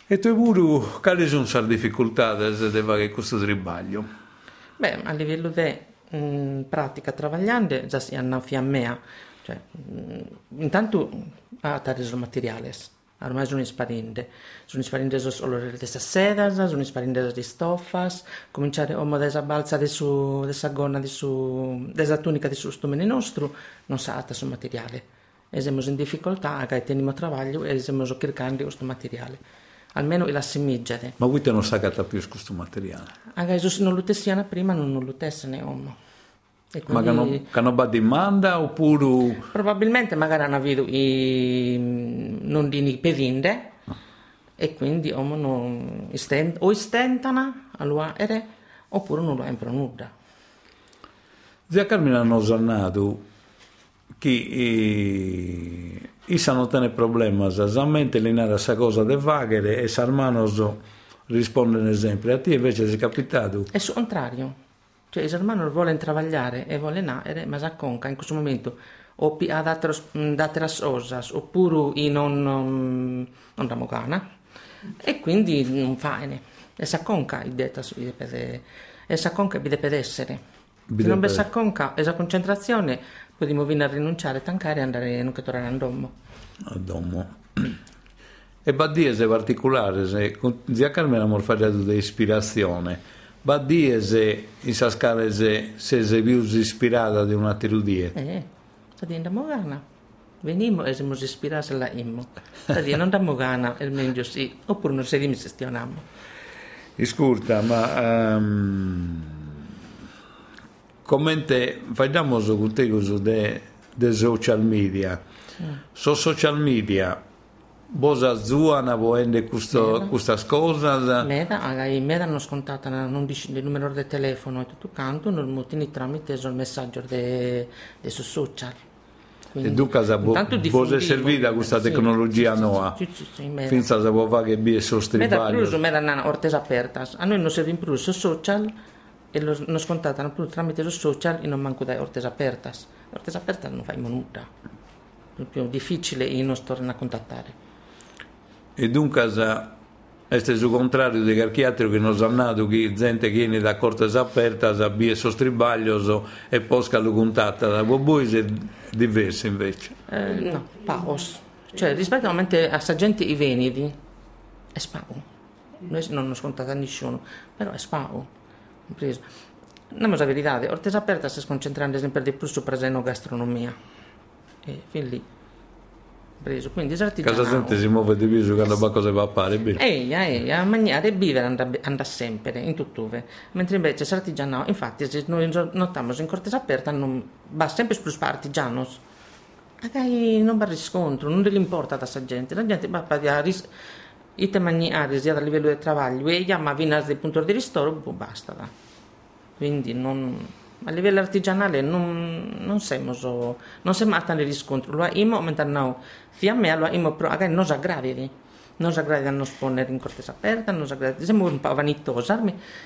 E tu pure, quali sono le difficoltà di fare questo trabalho? Beh, a livello di pratica travagliando già si hanno fiammea, cioè mh, intanto a tare i materiali, ormai sono isparinde, sono isparinde solo le sedas, sono isparinde di stoffas, cominciare a desa balza di su, desa gonna di su, desa tunica di su stumene nostro, non sa su materiale. E siamo in difficoltà, che teniamo travaglio e stiamo cercando questo materiale. Almeno la semiggiate. Ma voi non sapete più questo materiale? Anche se non lo tessiano prima, non lo tessene uomo. Quindi, ma che non, che non va demanda oppure... Probabilmente magari hanno avuto i non di pedinde no. E quindi uomo non istent, o istentano allora ere, oppure non lo empro nulla. Zia Carmina hanno sonnato che i, i sanno tenere problemi esattamente l'inare questa cosa de vaghere e Sarmanos rispondono sempre. A te invece è capitato? È sul contrario. Cioè, il Sarmanos vuole travagliare e vuole nare, ma sa conca in questo momento o ad altre cose oppure in non, non, non ramogana e quindi non fa ne. E sa conca il detta e sa conca deve essere. Se non sa conca e sa concentrazione possiamo venire a rinunciare, tancare e andare non che tornare a domo. A domo. E Baddiese particolare, se zia Carmela abbiamo fatto di ispirazione. Baddiese in sa scala se si più ispirata di una terudie. Eh, sta dicendo Mogana. Venimo e siamo ispirati alla immo. Sta dicendo non da Mogana, è meglio sì, oppure non si dimestioniamo. Ascolta, ma um, commente facciamo con te uso de, de social media. Mm. So social media Bosa zuana voende queste cose? Meda, meda hanno scontato il numero del telefono e tutto canto, non mutini tramite il messaggio de, de su social. Quindi, e dunque bosa servita questa tecnologia sì, nuova? Sì, sì, sì, sì, finza si può fare che bie sostenibile. Meda più, meda hanno ortesa apertas. A noi non serve più su social e lo non scontato più tramite su social e non manco da ortesa apertas. Ortesa apertas non fai nulla. È più difficile e non tornano a contattare. E dunque è sul contrario di qualche altro che non sa nato che gente che viene da cortes aperta sa bie sostribaglioso e poi lo contatta da voi è diverso invece eh, no, paos cioè rispetto a questa gente i venidi è spao noi non lo scontata nessuno però è spao preso non è la verità ortesa aperta si concentrando sempre di più su preseno gastronomia e fin lì preso, quindi casa gente si muove di più su quando la cosa va a fare bene eia, eia, a mangiare e vivere andrà sempre in tutt'ove mentre invece l'artigiano infatti se noi notiamo in cortesa aperta non va sempre più partigianos non va riscontro non gli importa da questa gente la gente va a ris i te mangiare sia a livello di lavoro e ma viene dal punto di ristoro basta da. Quindi non a livello artigianale non, non siamo so, non siamo a tanto riscontro lo imo mentre no fiamme allora imo però magari non si aggravi non si aggravi a non sponnere in cortesa aperta non si aggravi siamo un po' vanitosi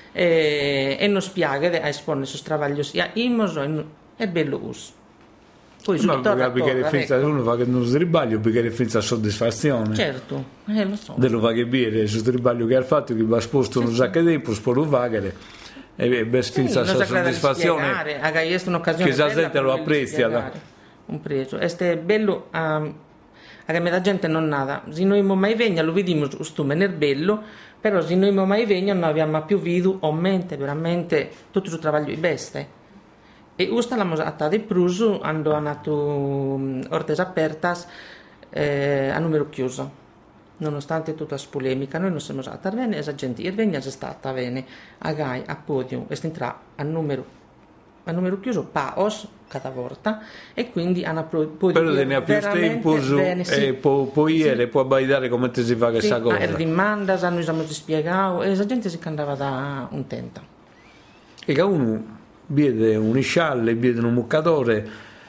e, e non spiega a esponnere su travaglio sia imo so, è bello us poi ma perché finza ecco. Uno fa che non sbaglio perché finza soddisfazione certo eh, lo so dello va che bere su sbaglio che ha fatto che va sposto un sacco di tempo sporo vagare e beh finza sì, soddisfazione che la gente lo apprezza un preso è bello um, che la gente non nada se noi mai vegna lo vediamo giusto nel bello però se noi mai vegna non abbiamo più visto aumenta veramente tutto il lavoro di beste e usta la mosata di pruso quando hanno nato ortese apertas eh, a numero chiuso nonostante tutta la polemica noi non siamo stati a bene e la gente è stata bene a gai a podio e si entra a numero a numero chiuso paos cada volta e quindi hanno poi però ne ha più tempo bene, sì. E può, può ieri sì. Può abbaidare come te si fa questa sì, cosa e rimanda hanno usato spiegato e la gente si andava da un tenta e che uno vede un scialle vede un muccatore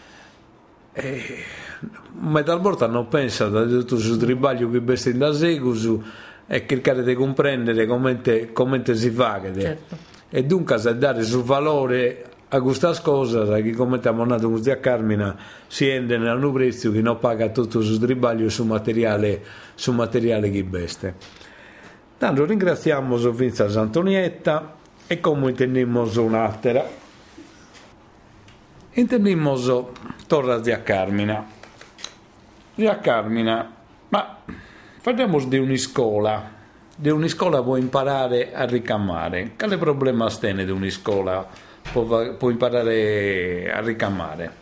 e ma talvolta non pensa da tutto sul tribaglio che bestia da segusu e cercare di comprendere come, te, come te si fa certo. E dunque se dare sul valore a questa cosa che come ti ha monato con zia Carmina si ende nel prezzo che non paga tutto sul tribaglio su materiale su materiale che beste Tanto ringraziamo Vinza Antonietta e come intendiamo un'altra. Intendiamo torna zia Carmina. Zia Carmina, ma parliamo di un'iscola. Di un'iscola può imparare a ricamare. Quale problema tiene di un'iscola può, può imparare a ricamare?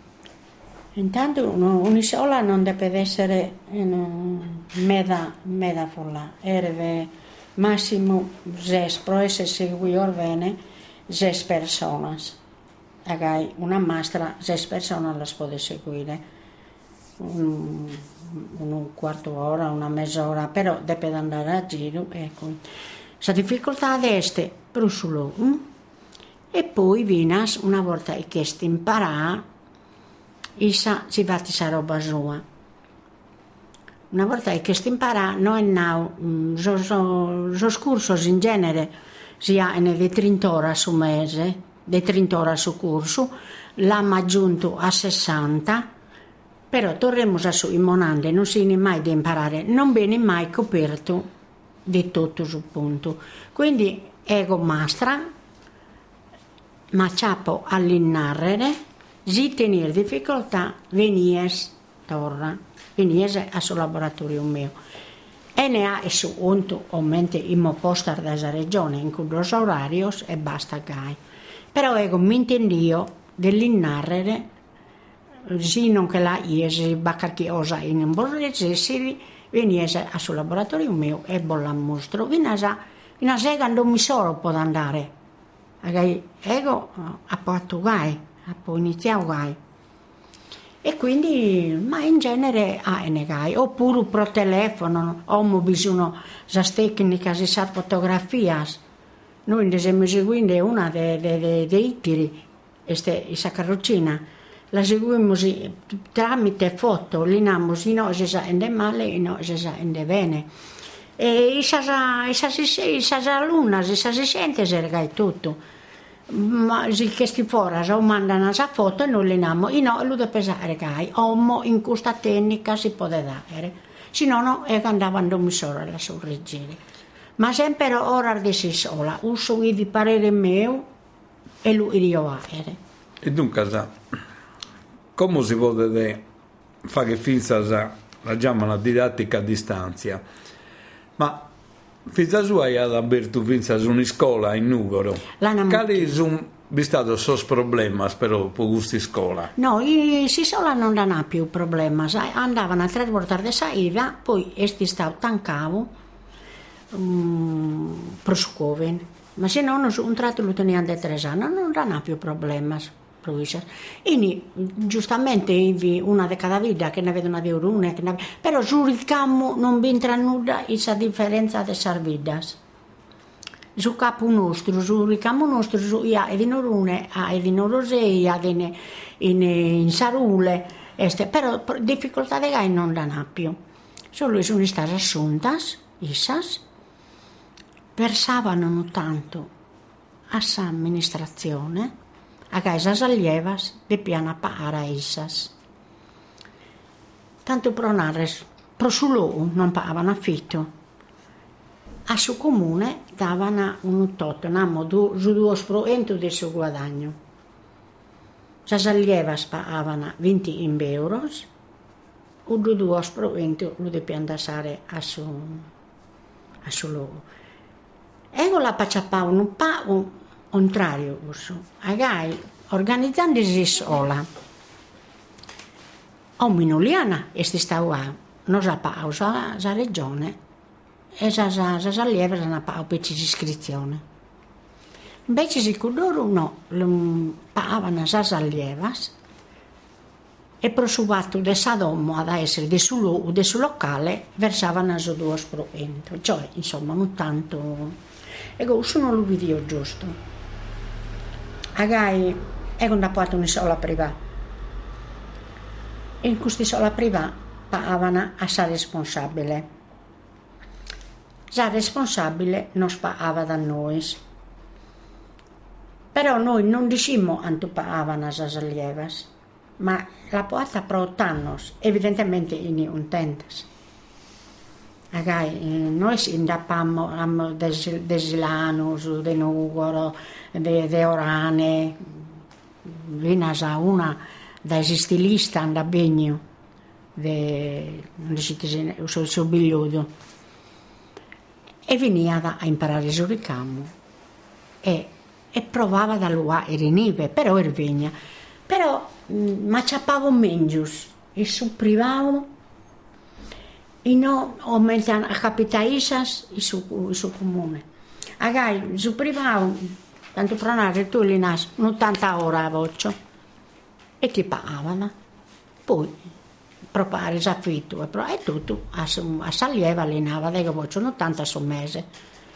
Intanto un'isola non deve essere meda, meda folla, deve massimo ses, può essere seguito bene, ses personas. Magari una mastra, ses personas la può seguire, un, un quarto d'ora, una mezz'ora, però deve andare a giro. Ecco. La difficoltà è questa, per solo. E poi vinas, una volta che sti imparare, Issa si va a roba sua. Una volta che si impara, noi abbiamo so, so, so corsi in genere, si ha di trenta ore su mese, di trenta ore su corso, l'abbiamo aggiunto a sessanta, però torniamo a su in monande, non si è mai di imparare, non viene mai coperto di tutto sul punto. Quindi, ego mastra, ma ciapo all'innarrere, si tenere difficoltà, venies, torna, venies a suo laboratorio mio. E ne ha su unto, ovviamente, in posta della regione, in cui los orarios e basta gai. Però ego mi intendio dell'innarrere, sì non che la iesi, baccarchiosa in un borrezessi, venies a suo laboratorio mio e bolla mostro. Vinasa, vinasa non mi solo può andare. Ego a Portugal. Poi iniziamo gai. E quindi, ma in genere a ah, gai, oppure pro telefono, ho bisogno di tecniche di fotografie. Noi ne stiamo seguendo una dei Ittiri, questa carrozzina, la seguiamo tramite foto, lì non si sa ende male, no si sa ende bene. E queste alunne, queste si sente se regai tutto. Ma che sti fuori o mandano la foto e non le namo e no, lo da pesare che omo in questa tecnica si può dare se no no e andavano mi solo la sorreggere ma sempre ora di si sola uso di parere mio e lui io aere e dunque come si può fare che finza la chiamano didattica a distanza ma Fizza sua è aperto finza su una scuola in Nugoro. Quali sono stati sos problemi però per questa scuola? No, i si sola non hanno più problemi. Andavano a tre volte di saida, poi esti stato tancavo um, prosucoven. Ma se no, un tratto lo tenevano da tre anni, non hanno più problemi. E giustamente una di cada vita che ne vedono di urune, ne... però sul ricamo non entra nulla questa differenza di sarvidas. Su capo nostro, sul ricamo nostro, su ia e vino urune, e vino rosea, in, in, in sarule, este, però difficoltà di gai non danno più. Solo sono state assuntas, isas, versavano tanto a sa amministrazione, a esas allievas de piana para isas. Tanto pronares, pro su loro non pagavano affitto. A su comune davano un tot, namo su due sprocento del suo guadagno. Esas allievas pagavano venti euros, o due sprocento lo devono andare a su, a su loro. Ego la pacciapavano un pago contrario, agai organizzandosi sola. O minuliana, e sti stava, non sa pausa, la regione, e sa sa sa lieve sa pa per iscrizione. Invece si loro no, pagavano sa lievas e prosubato de sadomo ad essere de sul de sul locale versavano su due sprovento, cioè insomma non tanto. Ego sono lo video giusto. Agai è una porta una sola privata. In questa sola privata pagavano a sa responsabile. Sa responsabile non pagava da noi. Però noi non dicimmo quanto pagavano a sa lievas, ma la porta pro tannos, evidentemente in un tentas. Agai, noi indapammo desilanus, de nugoro, de, de orane, vinasa una da esistilista anda begno, de, non si uso il bigliudo, e veniva a imparare sul ricamo e, e provava da lui a rinive, però er vegna, però ma ciappavo mengius e su privavo e no aumentan a capitaisas e su, su comune. Agai, su privavo, tanto pronare tu li nas, ottanta ore a voccio, e ti pagavano. Poi, propare affitto e, e tutto, a, a salieva li nava, dico voccio, ottanta su mese.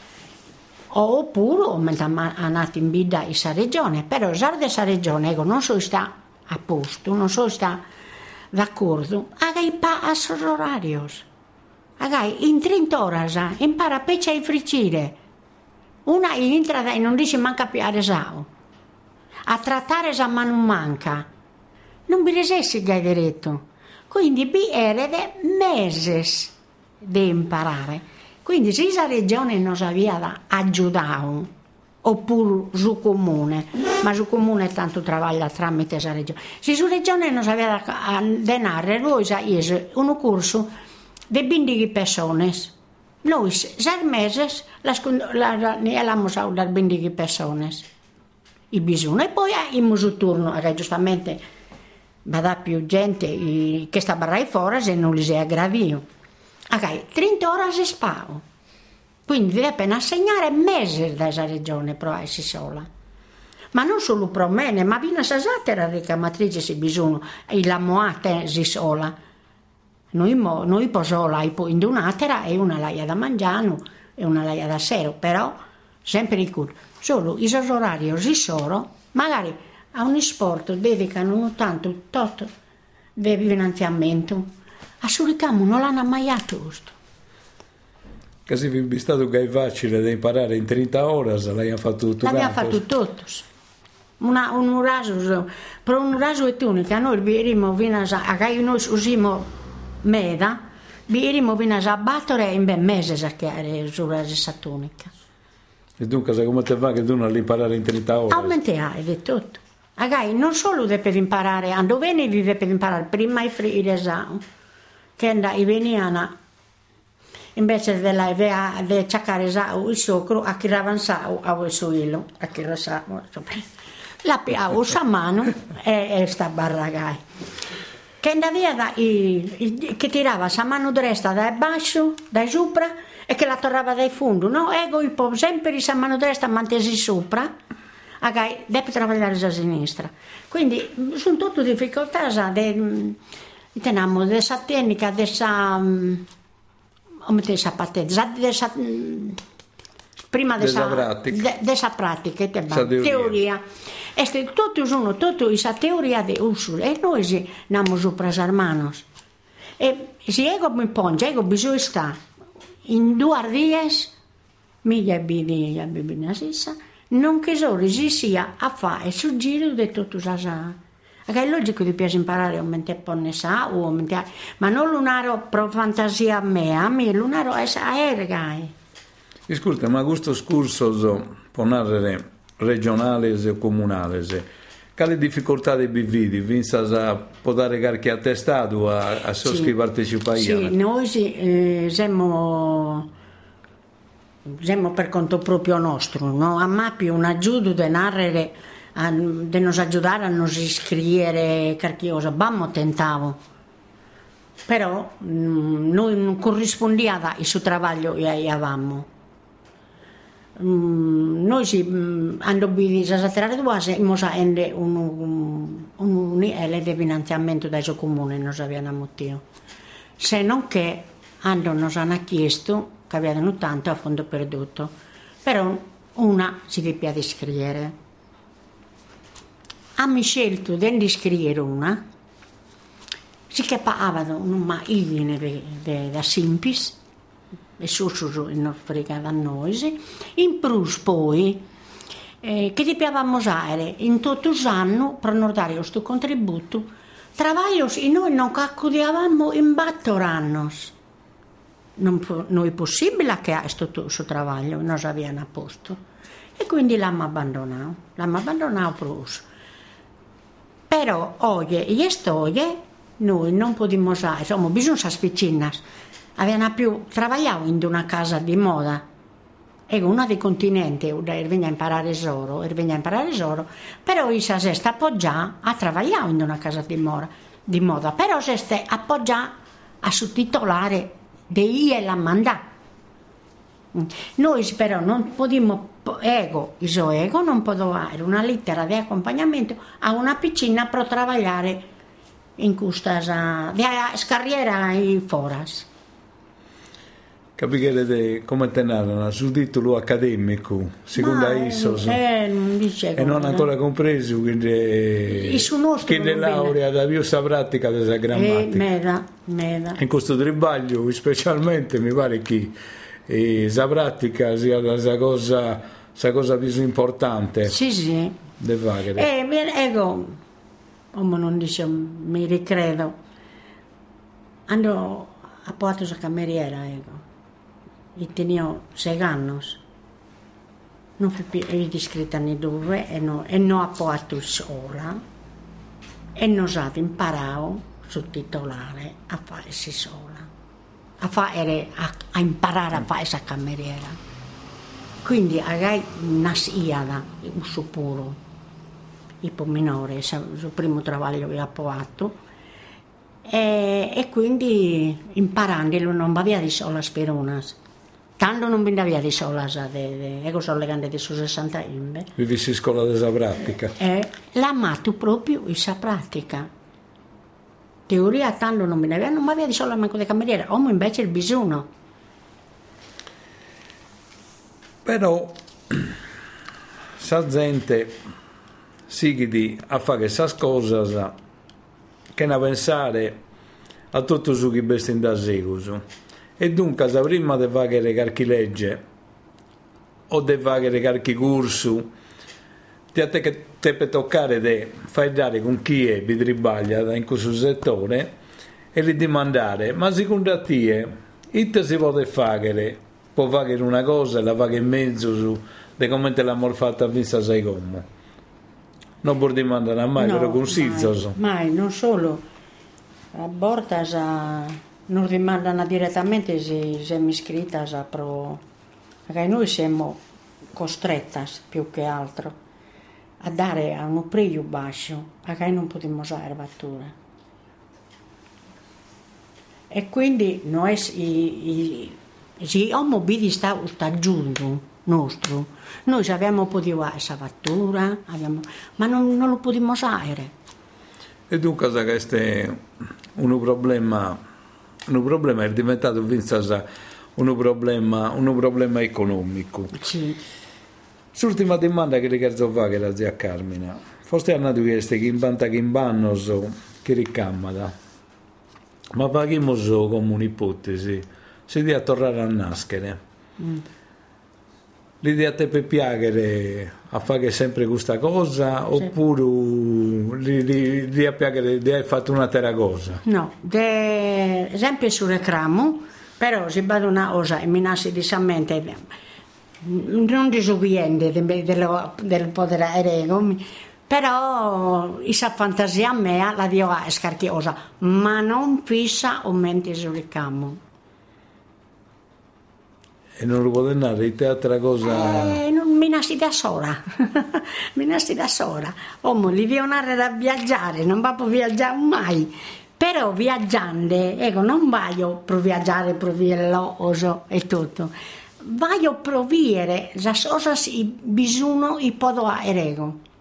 Oppure, aumentan andati in bida in sa regione, però già di sa regione, ecco, non so sta a posto, non so sta d'accordo, agai pa a sos orarios. Agai, in trenta ore impara a peccia e friggere. Una entra e non dice manca più a resao. A trattare sa ma non manca. Non vi resessi gai diretto. Quindi bi erede meses di imparare. Quindi se la regione non aveva aiutato, oppure su comune, ma su comune tanto lavora tramite la regione. Se su regione non aveva denaro, lui ha un corso de venti persone. Noi, sei mesi, ne abbiamo usato da venti persone. I bisogni. E poi abbiamo il turno, che giustamente va più gente che sta barrai fuori se non li si aggravio. Ok, trenta ore si sparo. Quindi deve appena assegnare mesi dalla regione per essere sola. Ma non solo per me, ma vino a sasatera ricamatrice si bisogna, e la moate si sola. Noi, noi posola in un'atera e una laia da mangiano e una laia da sera, però sempre in culo. Solo i suoi orari si sono, magari a un sport dedicano tanto tutto di finanziamento, a suricamo non l'hanno mai giusto. Che se vi è stato che è facile da imparare in trenta ore, l'abbiamo fatto tutto. L'abbiamo fatto tutto. Una, un raso, per un raso è unica, noi birimo vino a che noi usiamo meda, birimo vino a battere in ben mese che sulla satunica. E dunque, come te va che tu non imparare in trenta ore? Aumentai di tutto. Agai, non solo per imparare, a dove vive per imparare, prima i free esame, che i veniana, invece della idea di cercare il socro, a chi avanzava a il suo illo, a chi rasava, la piava a mano e, e sta barragai. Che andava da, i, che tirava sa mano destra dal basso, da sopra, e che la tornava dai fondi, no? Ego il po' sempre sa mano destra mantesi sopra, agai, deve lavorare a sinistra. Quindi sono tutte difficoltà, de, teniamo dessa tecnica, dessa, come te sapete, dessa, prima dessa pratica, dessa pratica, teoria. E tutti usano, tutti questa teoria di uso, e noi andiamo sopra le mani. E se ego mi pongo, ego bisogna stare in due dies, miglia bini, bini sissa, non che solo si sia a fare sul giro di tutto il sa. È logico di piace imparare a mentire ponne sa o mentire, ma non lunaro pro fantasia a me, a me lunaro è aergai. Ascolta, ma questo scorso può narrare regionale e comunale, quali difficoltà di vividi, vinsa a poter qualche attestato a, a so sì, che partecipano? Sì, noi eh, siamo, siamo per conto proprio nostro, no? A me più un aiuto di narrare, di nos aiutare a nos iscrivere qualche cosa, abbiamo tentato, però mh, noi non corrispondiamo al suo lavoro che avevamo. Mm, noi si hanno bisogno di attrarre due e un un un di finanziamento dal suo comune non sapevano motivo, se non che hanno nos hanno chiesto che avevano tanto a fondo perduto, però una si deve iscrivere. Abbiamo scelto di iscrivere una si che pagavano ma il viene da Simpis e su su non frega da noi, in plus poi eh, che dobbiamo usare in tutto l'anno per non dare questo contributo, travaglios e noi non accudevamo in battorannos, non, non è possibile che questo suo lavoro non si avviene a posto. E quindi l'hanno abbandonato, l'hanno abbandonato proprio. Però oggi, e oggi, noi non possiamo usare, insomma, bisogna spiccinare. Avevano più lavorato in una casa di moda. E una dei continenti, er venne a imparare solo, er venne a imparare solo, però issa si sta appoggiata a lavorare in una casa di moda, di moda, però si sta appoggiata a sottotitolare di io e la mandà. Noi però non possiamo, ego, iso ego, non può dare una lettera di accompagnamento a una piccina per lavorare in questa carriera in foras. Capire come tenere sul titolo accademico, secondo Ma, Issos, eh, non dice e non ancora compreso, quindi che è laurea da viusta pratica della grammatica. Eh, meda, meda. In questo tribaglio, specialmente, mi pare che eh, la pratica sia la cosa, la cosa più importante. Sì, sì. De fare. Eh, ecco, come non dice, mi ricredo, ando a porto la cameriera, ecco. E tenivo sei anni, non fu più iscritta né dove, e non e no a porto sola, e non ho imparato sul titolare a farsi sola, a, fare, a, a imparare a fare questa cameriera. Quindi agai nasiada, un puro, il minore, il primo lavoro che avevo fatto, e, e quindi imparandolo non va via di sola per unas. Tanto non veniva via di sola, ecco sono le grandi di su sessanta imbe. Vivissi scuola della pratica. E l'ha amato proprio questa pratica. Teoria tanto non veniva via, non va via di sola manco di cameriera, uomo invece il bisogno. Però, sa gente si a fare queste cose che ne pensare a tutto su chi besti in da seguito. E dunque, se prima di fare qualche legge o di fare qualche corso, ti ha te per toccare di fare dare con chi è che trabaglia in questo settore e gli domandare, ma secondo te, che si può fare? Può fare una cosa e la fare in mezzo su di come te l'hanno fatta a vista sei come? Non può domandare mai, no, però consiglio. Mai, mai, non solo. A Bortas a... non rimandano direttamente se siamo iscritti a pro, perché noi siamo costrette più che altro a dare a un prezzo basso, perché non possiamo usare fattura. E quindi noi i i omobili sta aggiunto nostro, noi abbiamo potuto usare questa fattura, abbiamo, ma non, non lo possiamo usare. E dunque questo è un problema. Un problema è diventato un problema, un problema economico. Sì. L'ultima domanda che le chiedo fare alla zia Carmina, forse hanno detto che in banta che in banno so, che ricamada, ma paghiamo so come un'ipotesi, si deve tornare a nascere. Mm. L'idea te per piacere a fare sempre questa cosa, sì, oppure di a piacere di aver fatto un'altra cosa? No, de esempio sul reclamo, però si bada una cosa e mi nasce di mente, non disobbediente del, del, del potere aereo, però questa fantasia mia la dio è scarchiosa, ma non fissa o mente sul reclamo. E non lo può andare in altra cosa? Eh, non, mi nasci da sola, mi nasci da sola. Uomo, li violare da viaggiare, non va per viaggiare mai. Però viaggiando, ecco, non voglio per viaggiare, per veloce e tutto. Voglio provare le cose che bisogno e posso avere.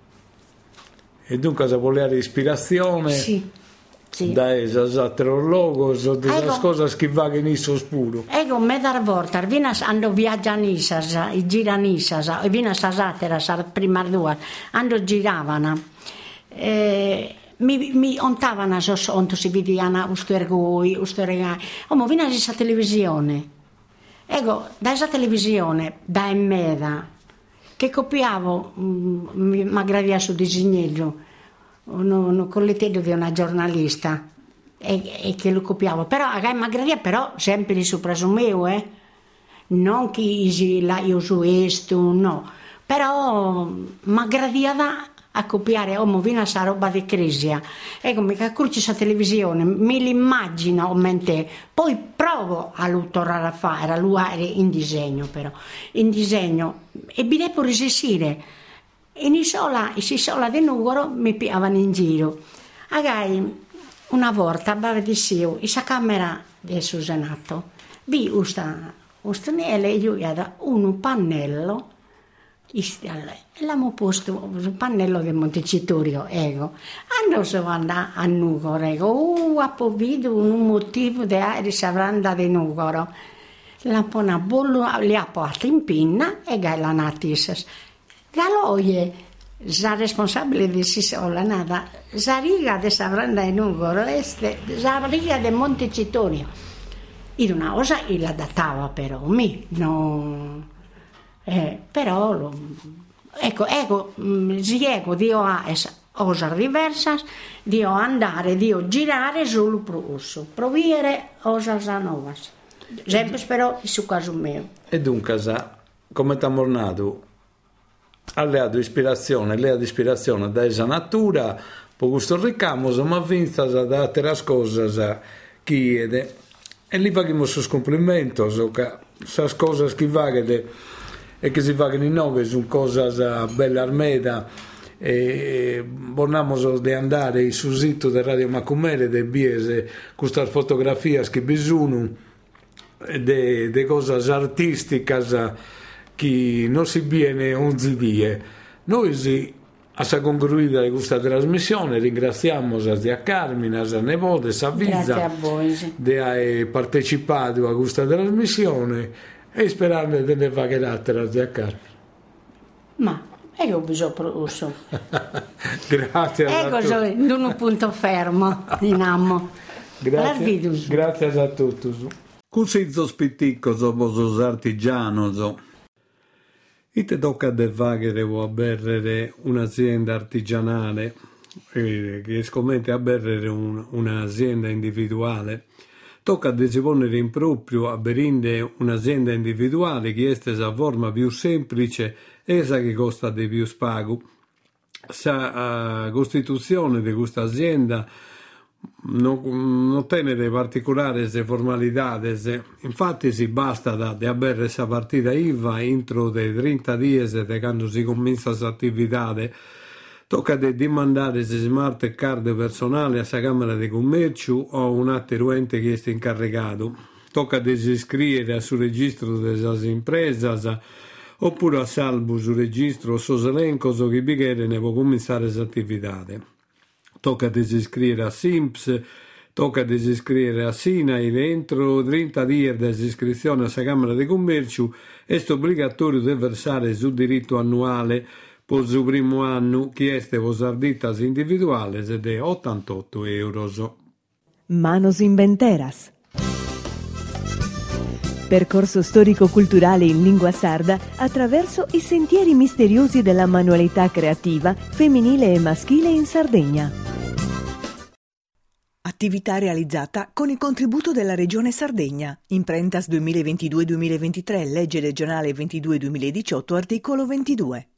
E dunque se volere ispirazione? Sì. Sì. Da esatto logos o delle ecco, cose che vanno in iso spuro. Ecco, me da volta, vina ando viaggiando isas, i giranisas, e vina sasatera, sa prima due, ando giravano. Eh, mi mi ontavano so onto si vedevano ustergoi, ustergai. Oh, ma vina questa televisione. Ecco, da questa televisione, da meda, che copiavo, mi aggravia su disegnello. Un, un collettiero di una giornalista e, e che lo copiavo, però a magari però sempre su preso mio, eh? Non che si la io su questo, no, però m'aggradiava a copiare, oh, mo vino a sta roba di crisi, ecco, mi curci sa televisione, me l'immagino mente, poi provo a lo tornare a fare, a lui in disegno però, in disegno, e mi devo resistere, e in sola, in sola di numero mi piavano in giro, agai, una volta, bave di Siu, in sa camera del Susenato, vi usta, ustanele, io gli da un pannello, e l'abbiamo posto un pannello del Montecitorio, ego. Quando sono andata a Nugoro, ego, uh, ho visto un motivo di aria savranda di Nugoro. La pona bollo, li ha portato in pinna e gai la natis. Galoie, la responsabile di Sisola, nada, la riga di savranda di Nugoro, la riga del Montecitorio. In una cosa e la datava però, mi, no... Eh, però lo, ecco, ecco, ecco, dio ha cose diverse, dio andare, dio girare sul prusso, provare cose nuove, sempre però su caso mio. E dunque, come ti ha mornato, ha dato ispirazione, lei ha ispirazione da esa natura, per questo ricamo, ma vinta da altre cose che chiede, e lì facciamo sus complimenti, che queste cose che vanno e che si fanno in nove su cose belle armeda e vorremmo di andare sul sito del Radio Macumere de biese queste fotografie che bisogno de cose artistiche che non si viene un zidie. Noi si a concluire di questa trasmissione ringraziamo a zia Carmina, a Nevote, a Vizza di aver partecipato a questa trasmissione e sperando di ne fare altre zia Carmina. Ma io ho bisogno produsso. Grazie a ecco, tutti. In un punto fermo in ammo. Grazie, grazie a tutti. Così zospitico somos artigianos. E te tocca de fare o a berrere un'azienda artigianale, eh, che scommente a berrere un, un'azienda individuale. Tocca di ponere in proprio a berinde un'azienda individuale che è la forma più semplice e esa che costa di più spago. La uh, costituzione di questa azienda non, non tiene particolari formalità, infatti si basta da, di avere questa partita I V A entro dei trenta giorni da quando si comincia questa attività. Tocca di dimandare se smart card personale a Camera di Commercio o un altro ente che è incaricato. Tocca di iscrivere sul registro delle imprese oppure a salvo sul registro sos elencos che bighere ne può cominciare questa attività. Tocca di iscrivere a Simps, tocca di iscrivere a Sinai entro trenta giorni dall'iscrizione a Camera di Commercio è obbligatorio di versare sul diritto annuale per il primo anno chieste per sarditas individuales de ottantotto euro. Manos Inventeras. Percorso storico-culturale in lingua sarda attraverso i sentieri misteriosi della manualità creativa femminile e maschile in Sardegna. Attività realizzata con il contributo della Regione Sardegna. Imprentas duemilaventidue duemilaventitré, legge regionale ventidue duemiladiciotto, articolo ventidue.